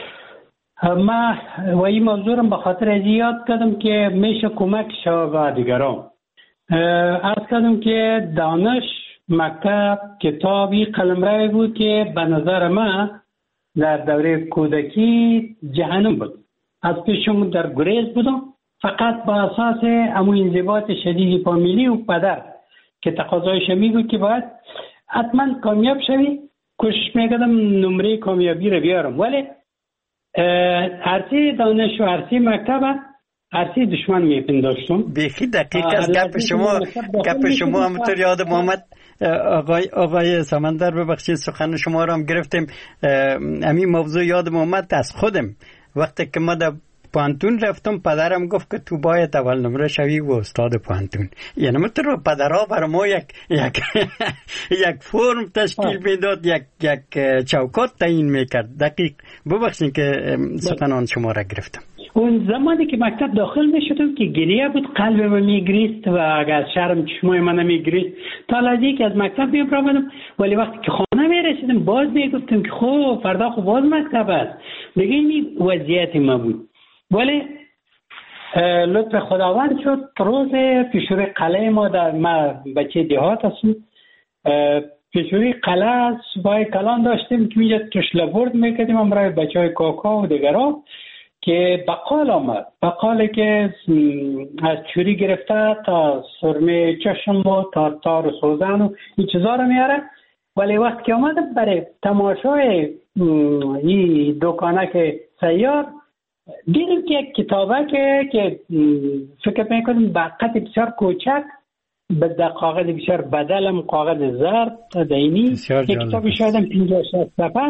ما و این موضوع را به خاطر از یاد کردم که میشه کمک شود به دیگران. عرض کردم که دانش مکتب کتابی قلمرو بود که به نظر من در دوره کودکی جهنم بود. از پیشم در گریز بودم، فقط با اساس امو انضباط شدید فامیلی و پدر که تقاضایش میگود که باید حتما کامیاب شوی، کوشش میکردم نمره کامیابی رو بیارم. ولی عرصه دانش و عرصه مکتب عرصه دشمن میپنداشتم. بیخی دقیق از گپ شما گپ شما همونطور یاد محمد آقای آقای سمندر ببخشید سخن شما رو هم گرفتیم. همین موضوع یاد محمد از خودم وقتی که ما در پانتون رفتم پدرم گفت که تو باید اول نمره شوی و استاد پانتون. یعنی مثل پدرها بر ما یک یک یک فرم تشکیل میداد، یک یک چوکات تعیین میکرد. دقیق ببخشید که سخنان شما را گرفتم. اون زمانی که مکتب داخل میشدم که گریه بود، قلب من میگریست و اگر شرم چشمای من میگریست تا لحظه‌ای که از مکتب میرفتم. ولی وقتی که خانه میرسیدم باز میگفتم که خب فردا خب باز مکتب است. دیگه این وضعیت ما بود. ولی لطف خداوند شد روز پیشوری قلعه ما در ما بچه دیهات هستم، پیشوری قلعه صبح کلان داشتیم که میجا تشلبورد میکردیم امرای بچه های کاکا و دیگرها که بقال آمد. بقالی که از چوری گرفته تا سرمه چشم و تا تار و سوزن و این چیزا رو میاره. ولی وقت که آمدم برای تماشای این دکانک سیار دیدم که یک کتابه که که فکر میکنم با قطع بسیار کوچک به کاغذ بسیار بدلم کاغذ زرد دینی یک کتابی شایدم پینجاه شصت صفحه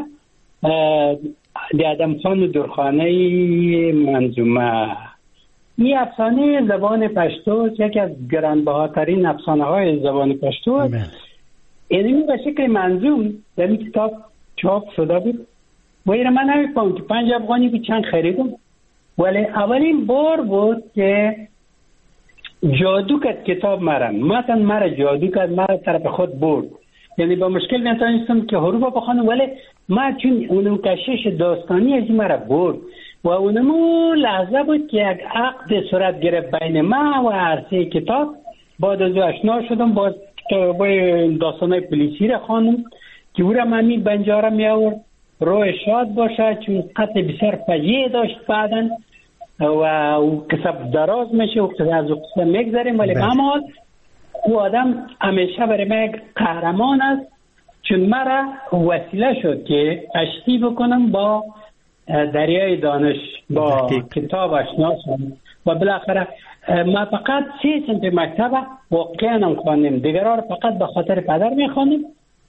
دی آدم خان درخانه منظومه. این افسانه زبان پشتو یکی از گرانبهاترین افسانه های زبان پشتو. اینمی به شکل منظوم در این کتاب چاپ شده بود و این من نمی‌فهمم که پنج افغانی که چند خریدم. ولی اولین بار بود که جادو کرد کتاب مرا، مثلا مرا جادو کرد، مرا طرف خود برد. یعنی با مشکل نتونستم که حروف بخوانم، ولی ما چون اونم کشش داستانی از این مرا برد و اونمو لحظه بود که یک عقد صورت گرفت بین ما و عرصه کتاب. بعد از آشنا شدم، باز کتابای داستانای پلیسی را خواندم که او را ممی بنجاره می آورد روی شاد باشه چون قطع بسیار فجیع داشت بعدن و او کسب دراز میشه و از او قصه میگذاریم. ولی همال او آدم همیشه برای من یک قهرمان است چون مرا وسیله شد که اشتی بکنم با دریای دانش، با کتاب آشنا شدم و بالاخره ما فقط سه سنت مکتب واقعا هم خواندیم، دیگرها فقط به خاطر پدر میخوانیم.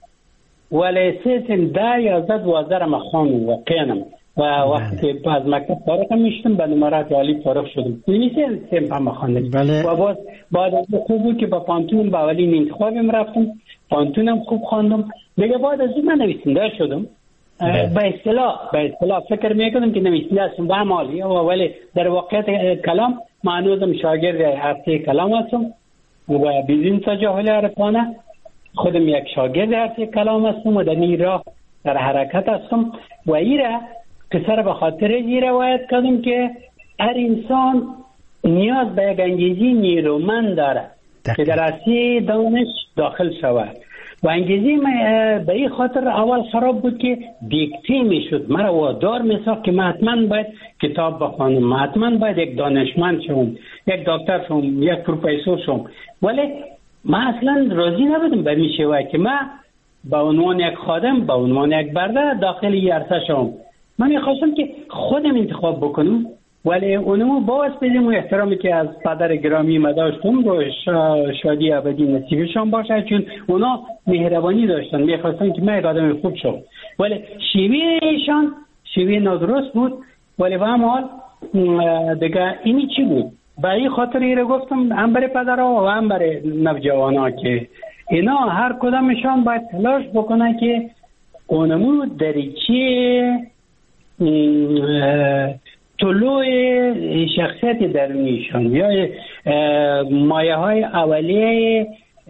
ولی سه سن ده یازده دوازده را مخوانم واقعا و وقتی از مکتب فارغ میشتم به نمرات عالی فارغ شدم. نمیشه سن هم مخوانم و باز بعد از خوب بود که با پانتون با اولین انتخابم رفتم، پانتونم خوب خواندم. دیگه بعد از من نویسنده شدم. به اصطلاح به اصطلاح فکر میکنم که نویسنده هستم به عمالی، ولی در واقعیت کلام معنوزم شاگرد عرصه کلام هستم و بدون تجاهل عرفانه خودم یک شاگرد عرصه کلام هستم و در این راه در حرکت هستم. و ایره قصه به خاطر این روایت کردم که هر انسان نیاز به یک انگیزی نیرومند داره که در عرصه دانش داخل شود و انگیزی به این خاطر اول خراب بود که دیکته می شد، مرا وادار می ساخت که من حتما باید کتاب بخوانم، من حتما باید یک دانشمند شوم، یک دکتر شوم، یک پروفسور شوم. ولی من اصلا راضی نبودم به این شیوه که من به عنوان یک خادم، به عنوان یک برده داخل این عرصه شوم. من میخواستم که خودم انتخاب بکنم، ولی اونمو باز بدیم و احترامی که از پدر گرامی ما داشتم رو شادی ابدی نصیبشان باشه، چون اونا مهربانی داشتن، میخواستن که من یک آدم خوب شم. ولی شیوه ایشان شیوه نادرست بود. ولی به هم حال دیگه اینی چی بود؟ به این خاطر ایره گفتم هم برای پدرها و هم برای نوجوانها که اینا هر کدامشان باید تلاش بکنن که اونمو دریچه طلوع شخصیت درونیشان یا مایه های اولیه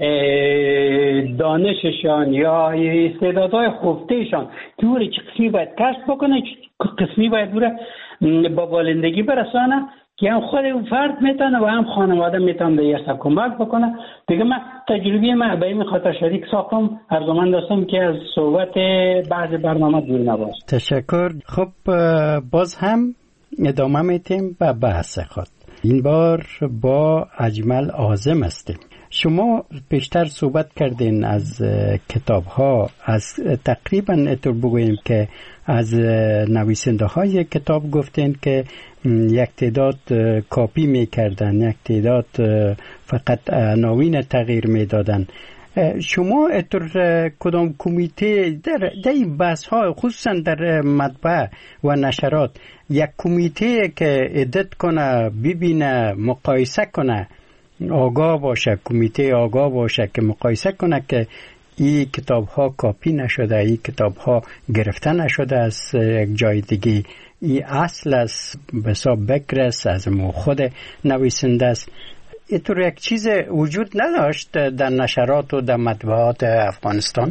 دانششان یا استعدادهای خفتهشان که او چه قسمی باید کشف بکنه، چه قسمی باید او با بالندگی برسانه که هم خود اون فرد میتونه و هم خانواده میتونه به یه کمک بکنه. دیگه من تجربه من به این خاطر شریک ساختم، ارزومند هستم که از صحبت بعض برنامه دور نباش. تشکر. خب باز هم ادامه میتیم به بحث خود. این بار با اجمل عازم هستیم. شما پیشتر صحبت کردین از کتاب ها، از تقریبا اتر بگوییم که از نویسنده های کتاب گفتین که یک تعداد کاپی می کردن، یک تعداد فقط عناوین تغییر می دادن. شما اتر کدام کمیته در این بحث ها خصوصا در مطبع و نشرات یک کمیته که ادت کنه، ببینه، مقایسه کنه، آگاه باشه، کمیته آگاه باشه که مقایسه کنه که این کتاب ها کاپی نشده، این کتاب ها گرفته نشده از یک جای دیگه، این اصل از بسا بکر است، از مو خود نویسنده است. اینطور یک چیز وجود نداشت در نشرات و در مطبوعات افغانستان؟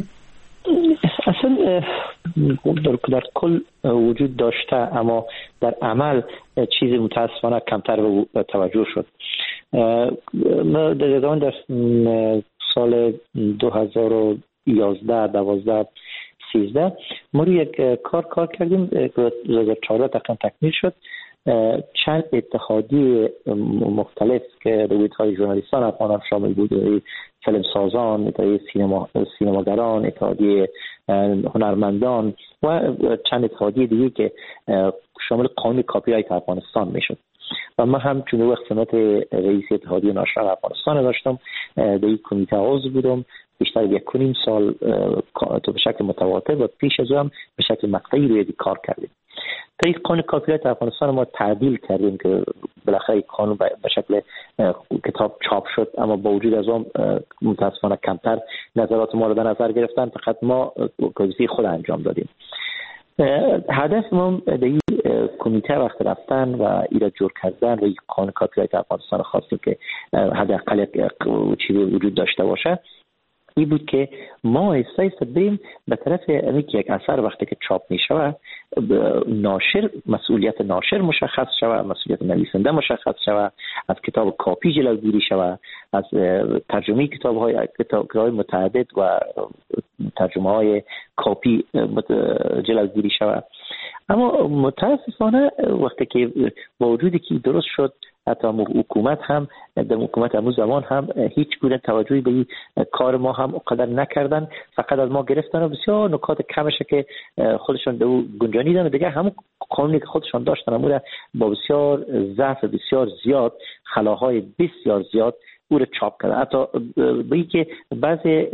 اصلا در, در کل وجود داشته، اما در عمل چیزی متاسفانه کمتر به توجه شد. ما در زمان در سال دو هزار و یازده دوازده سیزده ما روی یک کار کار کردیم، دو هزار و چهارده تقریبا تکمیل شد. چند اتحادیه مختلف که رویدهای ژورنالیستان افغان هم شامل بود، فیلم سازان، اتحادیه سینما سینماگران، اتحادیه هنرمندان و چند اتحادیه دیگه که شامل قانون کاپی رایت افغانستان میشد. و من هم چون وقت سمت رئیس اتحادیه ناشران افغانستان داشتم، در این کمیته عضو بودم بیشتر یک کنیم سال تو به شکل متواتر و پیش از هم به شکل مقطعی روی کار کردیم. طریق قانون کاپی رایت افغانستان ما تعدیل کردیم که بالاخره قانون به شکل کتاب چاپ شد، اما با وجود از اون متاسفانه کمتر نظرات ما رو در نظر گرفتن، فقط ما وظیفه خود انجام دادیم. هدف ما در این کمیته وقت رفتن و ایراد جور کردن و این قانون کاپی رایت افغانستان خواستیم که حداقل چیزی وجود داشته باشه، این بود که ما ایستا ایستا بریم به طرف اینکه که یک اثر وقتی که چاپ می شود ناشر، مسئولیت ناشر مشخص شود، مسئولیت نویسنده مشخص شود، از کتاب کاپی جلوگیری شود، از ترجمه کتاب های کتاب های متعدد و ترجمه های کاپی جلوگیری شود. اما متاسفانه وقتی که با وجودی که درست شد، حتی حکومت هم در حکومت همون زمان هم هیچ گونه توجهی به این کار ما هم اقدر نکردن، فقط از ما گرفتن و بسیار نکات کمشه که خودشان در گنجانیدن و دیگه همون قانونی که خودشان داشتن همون با بسیار ضعف بسیار زیاد، خلاهای بسیار زیاد او رو چاپ کرده. حتی به این که بعضی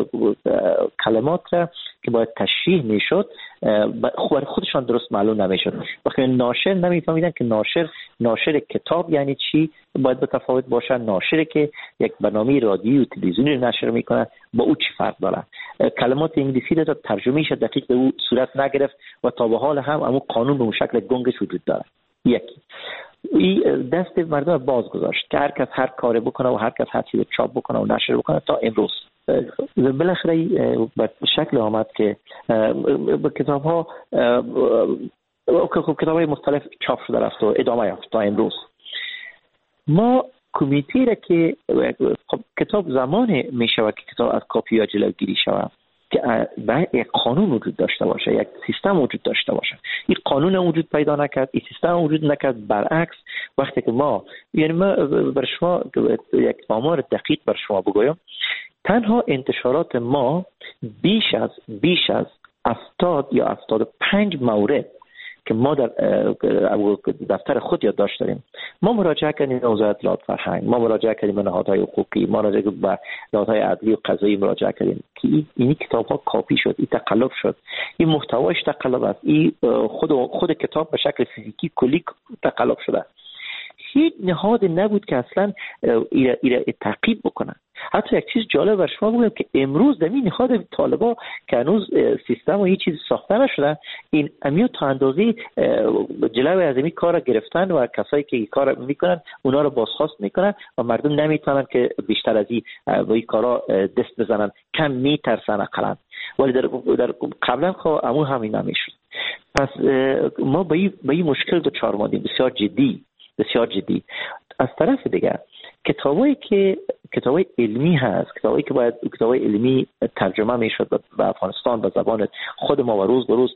کلمات را که باید تشریح میشد خودشان درست معلوم نمیشد. وقتی ناشر نمیفهمیدن که ناشر ناشر کتاب یعنی چی، باید به تفاوت باشه. ناشری که یک برنامه رادیویی و تلویزیونی نشر میکنه با او چی فرق داره. کلمات انگلیسی را ترجمهش دقیق به او صورت نگرفت و تا به حال هم همون قانون به شکل گنگش وجود داره. یکی این دست مردم باز گذاشت که هر کس هر کاری بکنه و هر کس هر چیز چاپ بکنه و نشر بکنه تا امروز. بالاخره به شکل آمد که کتاب ها کتاب های مختلف چاپ شده رفت و ادامه یافت تا امروز. ما کمیته را که کتاب زمان می شود که کتاب از کاپی ها جلوگیری شود که باید یک قانون وجود داشته باشه، یک سیستم وجود داشته باشه. این قانون وجود پیدا نکرد، این سیستم وجود نکرد. برعکس وقتی که ما یعنی ما بر شما یک آمار دقیق بر شما بگویم، تنها انتشارات ما بیش از بیش از هفتاد یا هفتاد و پنج مورد که ما در دفتر خود یادداشت داریم، ما مراجعه کردیم به وزارت اطلاعات فرهنگ، ما مراجعه کردیم به نهادهای حقوقی، ما مراجعه به نهادهای عدلی و قضایی مراجعه کردیم که این کتاب ها کاپی شد، این تقلب شد، این محتوایش تقلب است، این خود خود کتاب به شکل فیزیکی کلی تقلب شده. هیچ نهاد نبود که اصلا ایره, ایره تعقیب بکنن. حتی یک چیز جالب بر شما بگم که امروز در این نهاد طالبان که هنوز سیستم و هیچ چیز ساخته نشده، این امیو تا اندازه جلوی از این کار گرفتن و کسایی که این کار میکنن اونا رو بازخواست میکنن و مردم نمیتونن که بیشتر از این با این کارا دست بزنن، کم میترسن اقلا. ولی در, در قبلا که امو همین نمیشد. پس ما با این مشکل دچار ماندیم، بسیار جدی بسیار جدی. از طرف دیگر کتابایی که کتابای علمی هست، کتابایی که باید کتابای علمی ترجمه میشد به افغانستان به زبان خود ما و روز به روز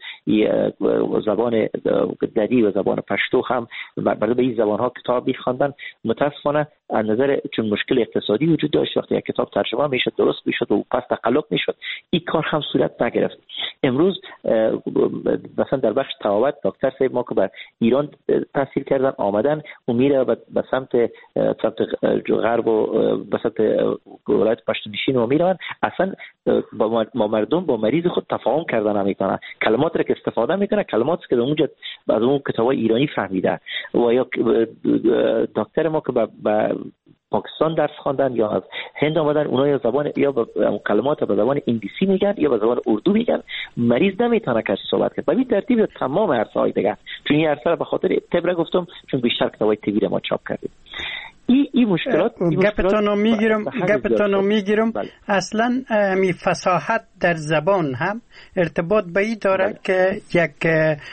زبان دری و زبان پشتو هم برای به این زبان ها کتاب می‌خواندن. متاسفانه از نظر چون مشکل اقتصادی وجود داشت، وقتی یک کتاب ترجمه میشد درست میشد و پس تقلب میشد، این کار هم صورت نگرفت. امروز مثلا در بخش تلاوت دکتر صاحب ما که بر ایران تحصیل کردن آمدن و میره به سمت سمت غرب و به سمت ولایت پشتونشین و میرن، اصلا با مردم با مریض خود تفاهم کردن نمیکنن، کلمات را که استفاده میکنه کلماتی که اونجا از اون کتابای ایرانی فهمیده. و یا دکتر ما که با پاکستان درس خواندن یا از هند آمدن، اونا یا زبان یا کلمات به زبان انگلیسی میگن یا به زبان اردو میگن، مریض نمیتونه که صحبت کنه. به این ترتیب تمام عرصه‌های دیگه، چون این عرصه به خاطر طب گفتم چون بیشتر کتابای طبی ما چاپ کردیم. این این مشکلات گپتانو میگیرم گپتانو میگیرم اصلا می فصاحت در زبان هم ارتباط به این داره بله. که یک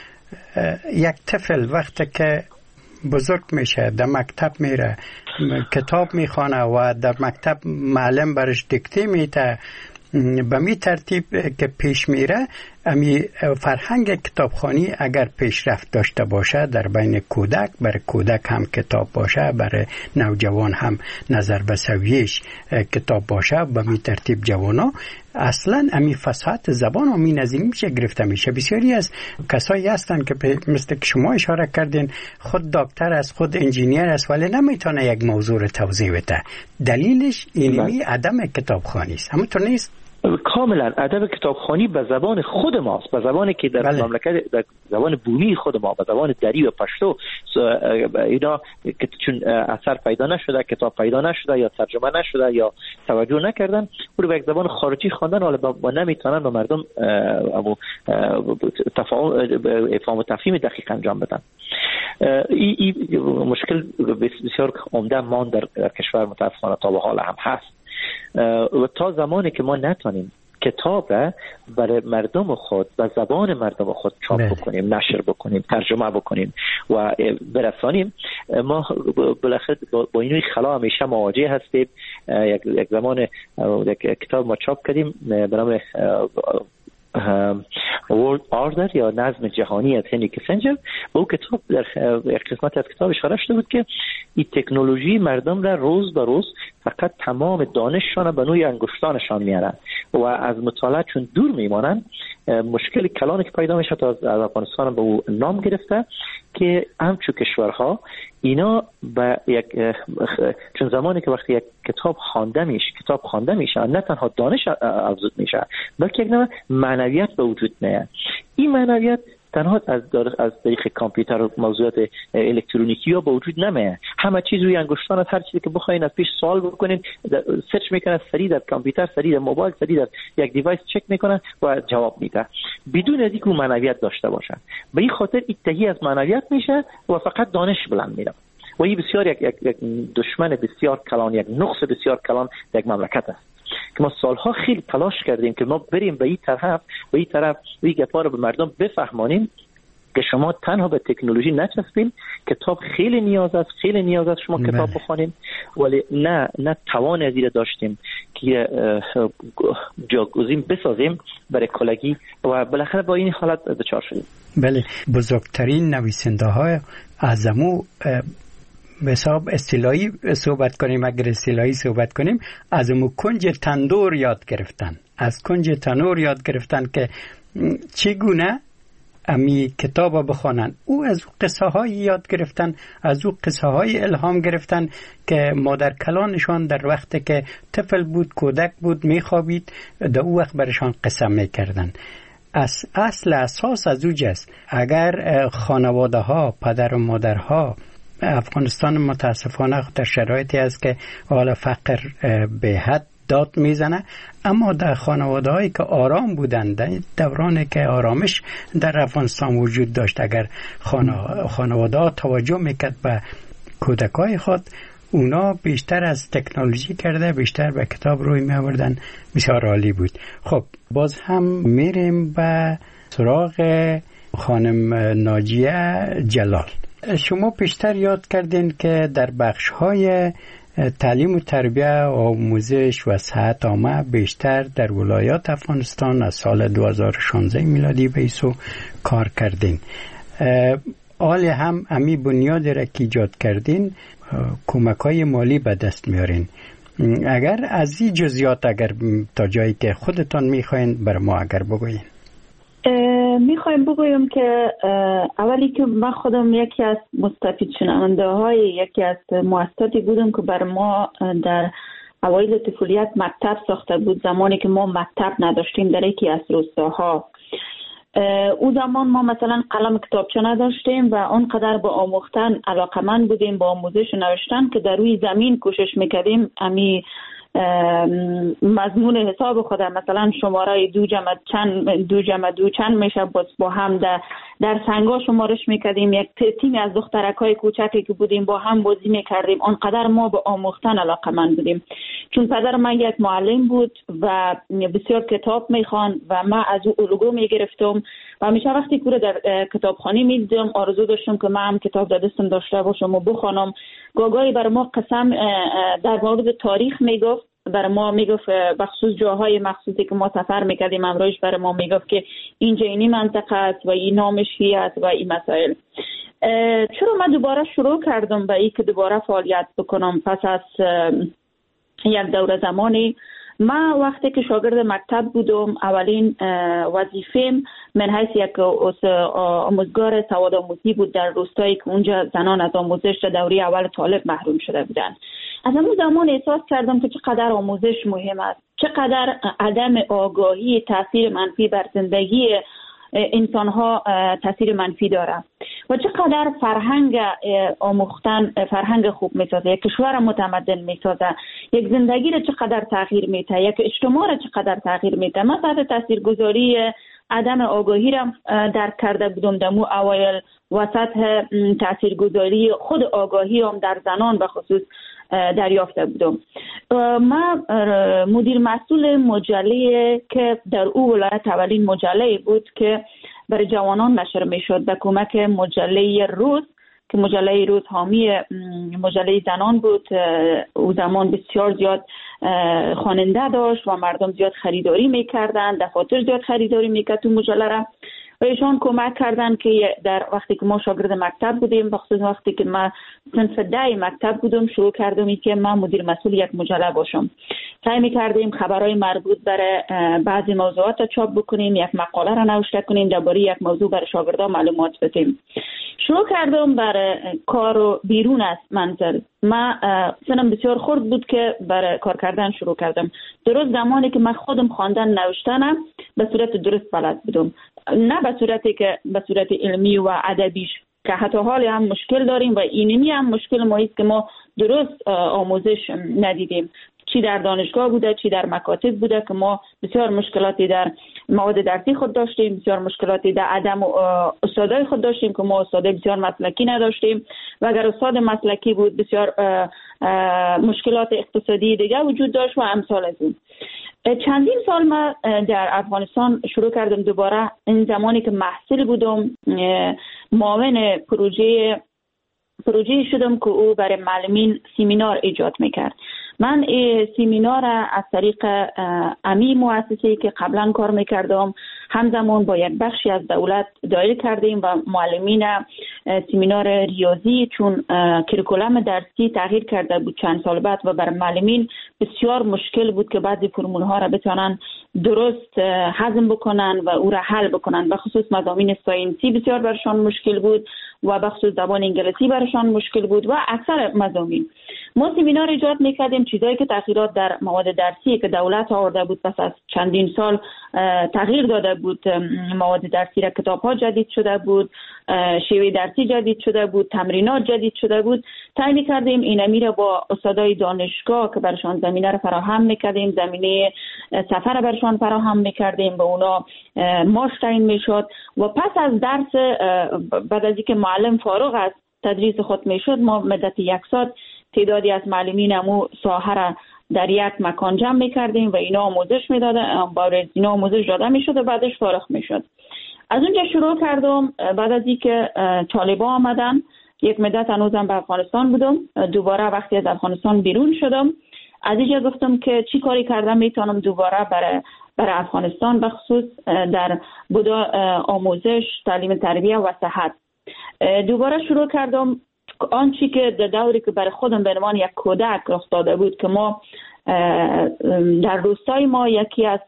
یک طفل وقتی که بزرگ میشه در مکتب میره کتاب میخوانه و در مکتب معلم برش دیکته میده، به می ترتیب که پیش میره امی فرهنگ کتابخوانی اگر پیشرفت داشته باشه در بین کودک، برای کودک هم کتاب باشه، برای نوجوان هم نظر به سویش کتاب باشه، به می ترتیب جوانا اصلا امی فصاحت زبان و می نظیر میشه گرفته میشه. بسیاری از کسایی هستن که مثل که شما اشاره کردین خود دکتر است، خود انجینیر است، ولی نمیتونه یک موضوع رو توضیح بده. دلیلش اینمی عدم کتابخوانی است. همونطور نیست؟ کاملا ادب کتابخوانی به زبان خود ماست، به زبانی که در بله. مملکت در زبان بومی خود ما، به زبان دری و پشتو اینا که چون اثر پیدا نشده، کتاب پیدا نشده یا ترجمه نشده یا توجه نکردن، او به یک زبان خارجی خواندن، حالا با نمیتونن به مردم ابو تفاهم افهام و تفهیم دقیق انجام بدن. این مشکل بسیار عمده مان در, در کشور متاسفانه تا به حال هم هست. و تا زمانی که ما نتونیم کتاب را برای مردم خود و زبان مردم خود چاپ بله. بکنیم، نشر بکنیم، ترجمه بکنیم و برسانیم، ما بالاخره با این خلا همیشه مواجه هستیم. یک, یک زمان یک کتاب ما چاپ کردیم به نام World Order یا نظم جهانی از هنری کیسنجر. او کتاب در یک قسمت از کتاب اشاره شده بود که این تکنولوژی مردم را روز به روز فقط تمام دانششان به نوع انگشتانشان میارن و از مطالعه چون دور میمانن، مشکل کلانی که پیدا میشه از افغانستان به او نام گرفته که همچو کشورها اینا با یک چون زمانی که وقتی یک کتاب خوانده میشه کتاب خوانده میشه نه تنها دانش افزود میشه بلکه یک نوع معنویت به وجود میاد. این معنویت تنها از از طریق کامپیوتر و موضوعات الکترونیکی ها با وجود نمیاد. همه چیز روی انگشتانت، هر چیزی که بخواین از پیش سوال بکنین سرچ میکنه، سریع در کامپیوتر، سریع در موبایل، سریع در یک دیوایس چک میکنه و جواب میده بدون از اینکه معنویت داشته باشه. به این خاطر اتهی از معنویت میشه و فقط دانش بلند میره و این بسیار یک, یک, یک دشمن بسیار کلان، یک نقص بسیار کلان یک مملکت است که ما سالها خیلی تلاش کردیم که ما بریم به این طرف به این طرف این گپا رو به مردم بفهمانیم که شما تنها به تکنولوژی نچسبین، کتاب خیلی نیاز است، خیلی نیاز است شما کتاب بخونید، ولی نه نه توان از این داشتیم که جاگزین بسازیم برای کلگی و بالاخره با این حالت دچار شدیم. بله، بزرگترین نویسنده های اعظمو به حساب اصطلاحی صحبت کنیم، اگر اصطلاحی صحبت کنیم، از اون کنج تندور یاد گرفتن، از کنج تنور یاد گرفتن که چگونه امی کتاب بخوانن. او از قصه های یاد گرفتن، از او قصه های الهام گرفتن که مادر کلانشان در وقتی که طفل بود، کودک بود، میخوابید، در او وقت برشان قصه میکردن. از اصل اساس از اوجاست. اگر خانواده ها، پدر و مادر ها افغانستان متاسفانه در شرایطی است که حال فقر به حد داد میزنه، اما در خانواده هایی که آرام بودند، در دورانی که آرامش در افغانستان وجود داشت، اگر خانواده ها توجه میکرد به کودکای خود، اونا بیشتر از تکنولوژی کرده، بیشتر به کتاب روی می آوردن. بسیار عالی بود. خب باز هم میریم به سراغ خانم ناجیه جلال. شما پیشتر یاد کردین که در بخش های تعلیم و تربیه، آموزش و صحت عامه بیشتر در ولایات افغانستان از سال دو هزار و شانزده میلادی به ایسو کار کردین. آل هم امی بنیاد را که ایجاد کردین، کمک های مالی به دست میارین. اگر از این جزئیات اگر تا جایی که خودتان میخواین بر ما اگر بگوین. میخوایم بگویم که اولی که من خودم یکی از مستفید شنونده های یکی از مؤسساتی بودم که بر ما در اوایل طفولیت مکتب ساخته بود، زمانی که ما مکتب نداشتیم در یکی از روستاها. او زمان ما مثلا قلم کتابچه نداشتیم و آنقدر با آموختن علاقمند بودیم، با آموزش نوشتن، که در روی زمین کوشش میکردیم امی مضمون حساب خود، مثلا شماره دو جمع چند دو جمع دو چند میشه، باز با هم در, در سنگا شمارش میکردیم. یک تیمی از دخترکای کوچکی که بودیم با هم بازی میکردیم. آنقدر ما به آموختن علاقمند بودیم. چون پدر من یک معلم بود و بسیار کتاب میخوان و من از او الگو میگرفتم و همیشه وقتی که در کتابخانه میدیدم آرزو داشتم که من هم کتاب در دستم داشته باشم و بخوانم. گاگایی بر ما قسم در مورد تاریخ میگفت، بر ما میگفت بخصوص جاهای مخصوصی که ما سفر میکردیم امروز بر ما میگفت که اینجا اینی منطقه است و این نامش هی است و این مسائل. چرا من دوباره شروع کردم به این که دوباره فعالیت بکنم پس از یک دوره زمانی؟ من وقتی که شاگرد مکتب بودم، اولین وظیفه‌ام من حیث یک آموزگار سواد آموزی بود در روستایی که اونجا زنان از آموزش در دوره اول طالب محروم شده بودند. از همون زمان احساس کردم که چقدر آموزش مهم است، چقدر عدم آگاهی تاثیر منفی بر زندگی انسان ها تاثیر منفی داره و چقدر فرهنگ آموختن فرهنگ خوب میسازه، یک کشور متمدن میسازه، یک زندگی را چقدر تغییر میده، یک اجتماع را چقدر تغییر میده. من تحت تاثیرگذاری عدم آگاهی را درک کرده بودم در مو اوایل و سطح تاثیرگذاری خود آگاهی هم در زنان به خصوص دریافته بودم. من مدیر مسئول مجله که در او ولایت اولین مجله بود که برای جوانان نشر می شد به کمک مجله روز که مجله روز حامی مجله زنان بود. او زمان بسیار زیاد خواننده داشت و مردم زیاد خریداری می کردن، دفاتر زیاد خریداری می کرد تو مجله را و ایشان کمک کردن که در وقتی که ما شاگرد مکتب بودیم، بخصوص وقتی که ما صنف ده مکتب بودم، شروع کردم که من مدیر مسئول یک مجله باشم. سعی می‌کردیم خبرهای مربوط برای بعضی موضوعات را چاپ بکنیم، یک مقاله را نوشته کنیم درباره یک موضوع برای شاگردان معلومات بدیم. شروع کردم برای کار و بیرون از منزل. من سنم بسیار خرد بود که برای کار کردن شروع کردم. درست زمانی که من خودم خواندن نوشتنم به صورت درست بلد بودم، نه به صورتی که به صورت علمی و ادبیش که حتی حالی هم مشکل داریم و اینمی هم مشکل ما است که ما درست آموزش ندیدیم، چی در دانشگاه بوده چی در مکاتب بوده که ما بسیار مشکلاتی در مواد درسی خود داشتیم، بسیار مشکلاتی در عدم استادای خود داشتیم که ما استادای بسیار مسلکی نداشتیم و اگر استاد مسلکی بود بسیار مشکلات اقتصادی دیگه وجود داشت و امثال از این. چندین سال ما در افغانستان شروع کردم دوباره، این زمانی که محصول بودم معاون پروژه پروژه شدم که او برای معلمین سیمینار ایجاد میکرد. من سیمینار از طریق امی مؤسسه‌ای که قبلا کار میکردم همزمان با یک بخشی از دولت دایر کردیم و معلمین سیمینار ریاضی، چون کریکولم درسی تغییر کرده بود چند سال بعد و بر معلمین بسیار مشکل بود که بعضی فرمول ها را بتونن درست هضم بکنن و او را حل بکنن. به خصوص مضامین ساینسی بسیار برشان مشکل بود و به خصوص زبان انگلیسی برشان مشکل بود و اکثر مضامین. ما سمینار ایجاد میکردیم، چیزایی که تغییرات در مواد درسی که دولت آورده بود پس از چندین سال تغییر داده بود، مواد درسی را کتاب‌ها جدید شده بود، شیوه درسی جدید شده بود، تمرینات جدید شده بود، سعی میکردیم این میره با استادای دانشگاه که برشان زمینه را فراهم میکردیم، زمینه سفر برشان فراهم میکردیم، به اونا معاش تعیین میشد و پس از درس بعد از اینکه معلم فارغ از تدریس خود میشد، ما مدت یک ساعت تعدادی از معلمین امو ساحه را در یک مکان جمع میکردیم و اینا آموزش میدادن، برای اینا آموزش داده میشد و بعدش فارغ میشد. از اونجا شروع کردم. بعد از اینکه طالبان آمدن، یک مدت هنوزم به افغانستان بودم، دوباره وقتی از افغانستان بیرون شدم، از اینجا گفتم که چی کاری کردم میتونم دوباره برای برای افغانستان به خصوص در بود آموزش، تعلیم، تربیت و صحت. دوباره شروع کردم آنچه که در دوری که برای خودم به عنوان یک کودک رخ داده بود که ما در روستای ما یکی از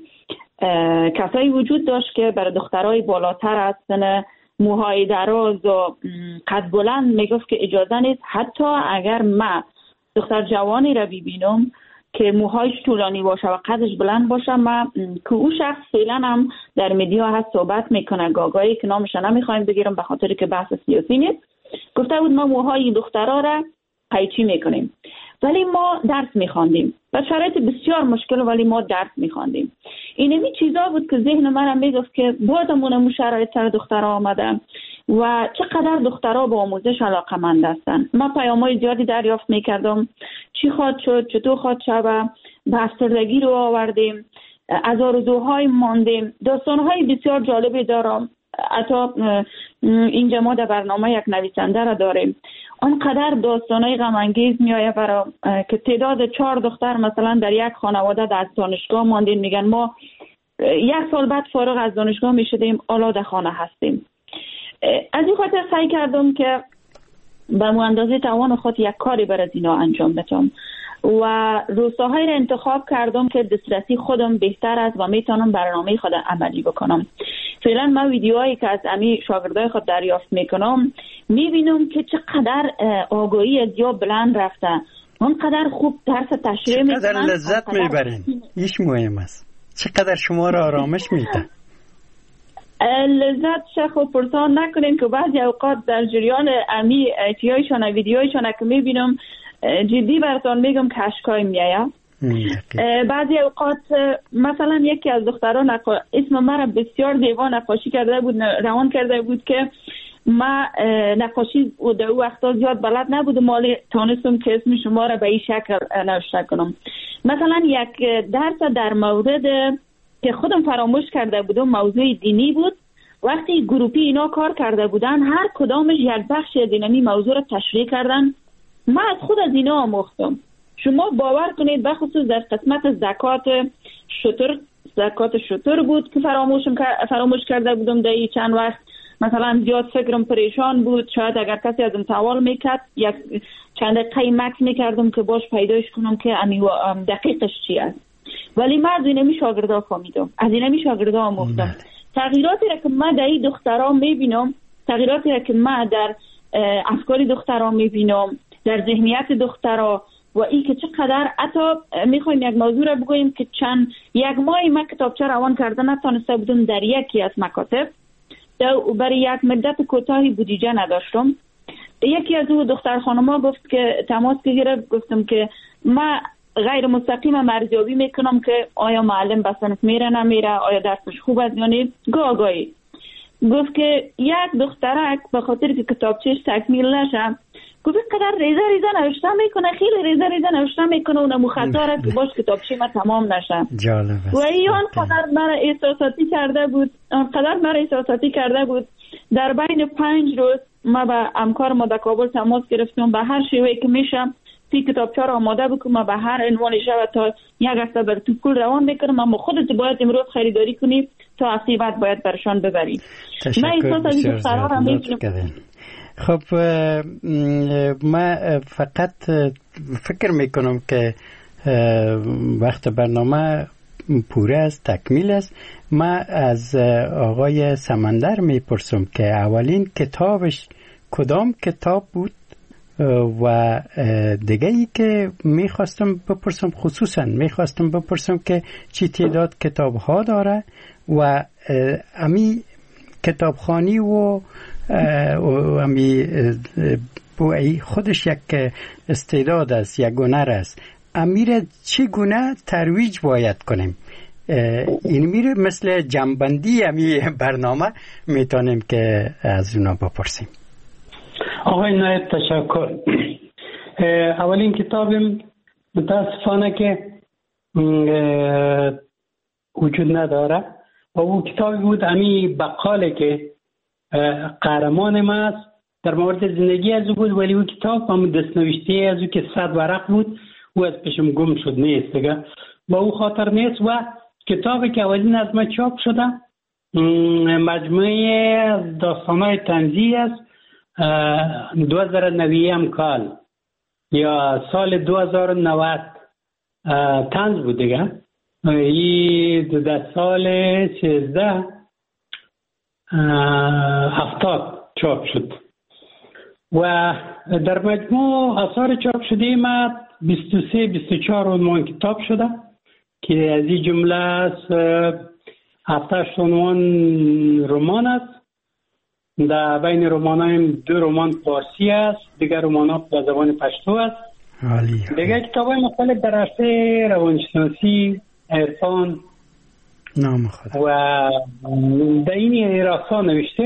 کسایی وجود داشت که برای دخترای بالاتر از سن موهای دراز و قد بلند میگفت که اجازه نیست حتی اگر من دختر جوانی را ببینم که موهایش طولانی باشه و قدش بلند باشه، من که او شخص فعلا هم در مدیا هست صحبت میکنه، گاگایی که نامش نمیخوایم بگیرم به خاطر که بحث سیاسی نیست، گفته بود ما موهای دخترها را قیچی میکنیم، ولی ما درس میخواندیم و شرایط بسیار مشکل، ولی ما درس میخواندیم. اینمی چیزا بود که ذهن من میگفت که بازمون مو شرایط سر دخترها آمده و چقدر دخترها به آموزش علاقه‌مند هستن. ما پیام‌های زیادی دریافت میکردم، چی خواد شد، چطور خواد شد، به افسردگی رو آوردیم، از آرزوهای ماندیم، داستان‌های بسیار جالبی دارم. حتی اینجا ما در برنامه یک نویسنده را داریم، آنقدر داستانای غم انگیز میآیه برای که تعداد چهار دختر مثلا در یک خانواده از دانشگاه ماندیم، میگن ما یک سال بعد فارغ از دانشگاه میشدیم، آلاده خانه هستیم. از این خاطر سعی کردم که به اندازه توان خود یک کاری برای اینا انجام بدم و روستاهایی را انتخاب کردم که دسترسی خودم بهتر است و میتونم برنامه خود عملی بکنم. فعلا من ویدیوهایی که از امی شاگردای خود دریافت میکنم میبینم که چقدر آگاهی از یا بلند رفته، اونقدر خوب درس تشریح میکنن، چقدر لذت میبرین. ایش مهم است. چقدر شما را آرامش میده. لذت شخو پرسان نکنین که بعضی اوقات در جریان امی چیایشان ویدیوهایشان که میبینم جدی براتون میگم که اشکای میایه. بعضی اوقات مثلا یکی از دختران نقا... اسم مرا بسیار دیوان نقاشی کرده بود، روان کرده بود که ما نقاشی و در او وقتا زیاد بلد نبودم، ولی تانستم که اسم شما را به این شکل نوشته کنم. مثلا یک درس در مورد که خودم فراموش کرده بودم، موضوع دینی بود. وقتی گروپی اینا کار کرده بودن، هر کدامش یک بخش دینی موضوع را تشریح کردن، من از خود از اینا آموختم. شما باور کنید به خصوص در قسمت زکات شتر، زکات شتر بود که فراموش فراموش کرده بودم در این چند وقت. مثلا زیاد فکرم پریشان بود، شاید اگر کسی ازم سوال میکرد یک چند دقیقه مکس میکردم که باش پیداش کنم که دقیقش چی است. ولی من از اینمی شاگردا فهمیدم، از اینمی شاگردا آموختم. تغییراتی را که من در این دخترها میبینم، تغییراتی را که من در افکار دخترها میبینم، در ذهنیت دخترها و این که چقدر حتی میخوایم یک موضوع را بگوییم که چند یک ماهی من کتابچه روان کرده نتانسته بودم در یکی از مکاتب، برای یک مدت کوتاهی بودجه نداشتم. یکی از او دختر خانما گفت که تماس گرفت، گفتم که من غیر مستقیم ارزیابی میکنم که آیا معلم به صنف میره نمیره، آیا درسش خوب است یا نه. گاگایی گفت که یک دخترک به خاطر که کتابچهش تکمیل نشه، گفت قدر ریزه ریزه نوشته میکنه، خیلی ریزه ریزه نوشته میکنه، اونم خطا که باش کتابچه ما تمام نشه. و این قدر مرا احساساتی کرده بود، قدر مرا احساساتی کرده بود. در بین پنج روز ما با همکار ما در کابل تماس گرفتم، به هر شیوهی که میشه تی کتابچه را آماده بکنم، به هر عنوان شود تا یک هفته بر تو کل روان بکنم، اما خودت باید امروز خریداری کنی تا هفته بعد باید برشان ببری. من احساس از این دخترها را میکنم. خب ما فقط فکر میکنم که وقت برنامه پوره است، تکمیل است. ما از آقای سمندر میپرسم که اولین کتابش کدام کتاب بود و دیگه ای که میخواستم بپرسم، خصوصا میخواستم بپرسم که چی تعداد کتاب ها داره و امی کتابخانی و امی خودش یک استعداد است، یک هنر است. امیر چگونه ترویج باید کنیم؟ این میره مثل جنبندی امی برنامه میتونیم که از اونا بپرسیم. آقای نایب تشکر. اولین کتابم متاسفانه که وجود نداره و او کتابی بود امی بقاله که قهرمان ما است، در مورد زندگی از او بود، ولی او کتاب هم دستنوشته از او که صد ورق بود او از پیشم گم شد، نیست دیگه، با او خاطر نیست. و کتابی که اولین از ما چاپ شده مجموعه از داستان‌های طنزی است، دو هزار و نود کال یا سال دو هزار و نود طنز بود دیگه. این در سال سیزده هفتاد چاپ شد و در مجموع آثار چاپ شده ما بیست و سه بیست و چهار عنوان کتاب شده که از این جمله است هفتش عنوان رمان است. در بین رمان های دو رمان فارسی است، دیگر رمان ها به زبان پشتو است. دیگر کتاب های مختلف در عرصه روانشناسی، عرفان و در این راستا نوشته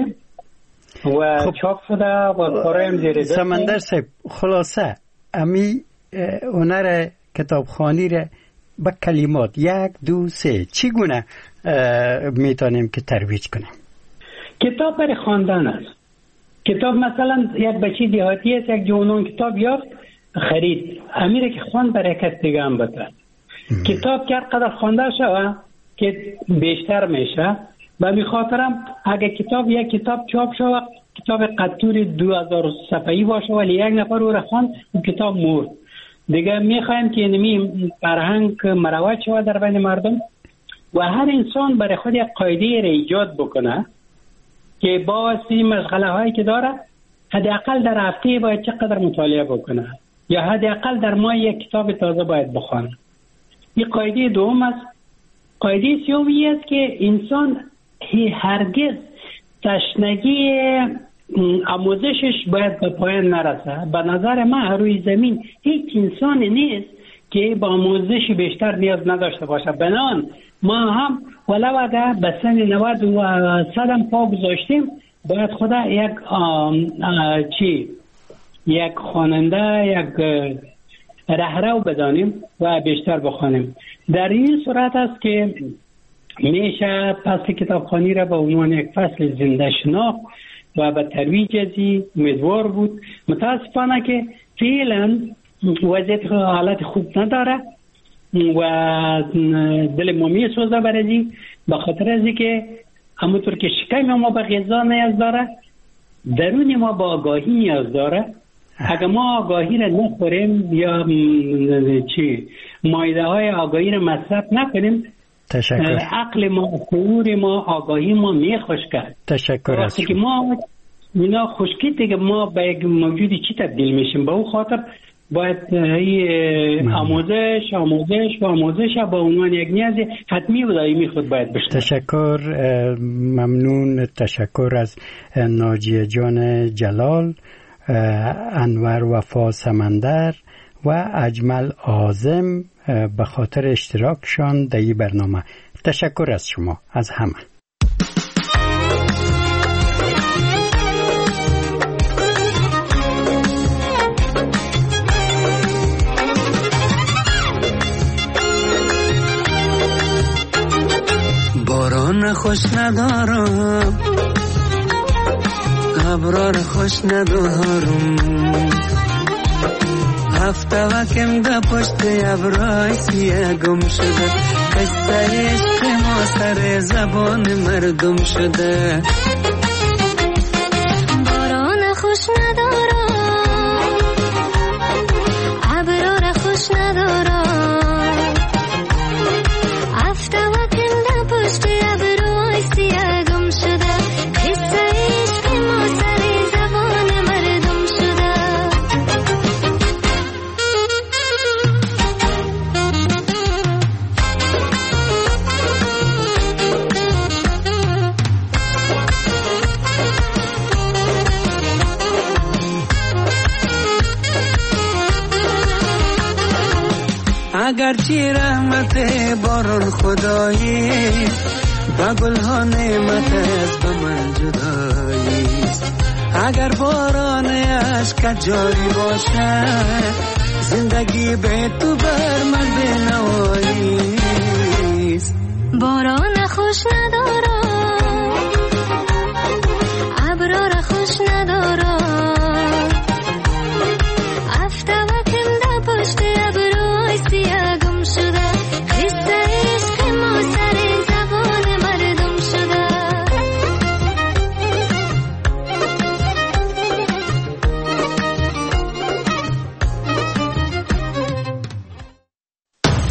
و خب چاپ شده و کارایم زیر دست. سمندر صاحب خلاصه امی هنر کتابخوانی را با کلمات یک دو سه چگونه میتونیم که ترویج کنیم؟ کتاب برای خواندن است. کتاب مثلا یک بچه دیهاتی است، یک جوانان کتاب یافت خرید، امیره که خواند برای کس دیگه هم بتر. کتاب که هر قدر خوانده شوه که بیشتر میشه و می خاطرم اگه کتاب یک کتاب چاپ شوه کتاب قطور دو هزار صفحه‌ای باشه ولی یک نفر او را خواند اون کتاب مرد دیگه. میخوایم که اینمی فرهنگ مروج شوه در بین مردم و هر انسان برای خود یک قاعده را ایجاد بکنه که با واسه مشغله هایی که داره حداقل در هفته باید چقدر مطالعه بکنه یا حداقل در ماه یک کتاب تازه باید بخونه. این قاعده دوم است. قاعده سومی است که انسان هرگز تشنگی آموزشش باید به پایان نرسه. به نظر من روی زمین هیچ انسانی نیست که با آموزش بیشتر نیاز نداشته باشه. بنان ما هم ولو اگر به سن نود و صد هم پا گذاشتیم باید خدا یک آم آم چی یک خواننده یک رهرو بدانیم و بیشتر بخوانیم. در این صورت است که میشه فصل کتابخوانی را به عنوان یک فصل زنده شناخت و به ترویج ازی امیدوار بود. متاسفانه که فعلا وضعیت حالت خوب نداره و دل ما میسوزه برای به خاطر ازی که همونطور که شکم ما به غذا نیاز داره درون ما با آگاهی نیاز داره. اگر ما آگاهی را نخوریم یا چی مایده های آگاهی را مصرف نکنیم تشکر. عقل ما، شعور ما، آگاهی ما میخوش کرد. تشکر از وقتی که ما اینا خشکی دیگه ما به یک موجودی چی تبدیل میشیم؟ به اون خاطر باید آموزش آموزش و آموزش با عنوان یک نیاز حتمی و دائمی خود باید بشه. تشکر، ممنون. تشکر از ناجیه جان جلال، انور وفا سمندر و اجمل آزم به خاطر اشتراکشان در این برنامه. تشکر از شما از همه. باران خوش ندارم، ابرار خوش ندارم، هفته وکم ده پشت ابرای سیه گم شده، قصه عشق ما سر زبان مردم شده. باران خوش ندارم، ابرار خوش ندارم، هفته وکم ده پشت ابرای سیه گم شده، قصه عشق ما سر زبان مردم شده. اگرچه رحمت باران خدایی با گلها نعمت از به من جدایی. اگر باران عشق جاری باشد زندگی به تو بر من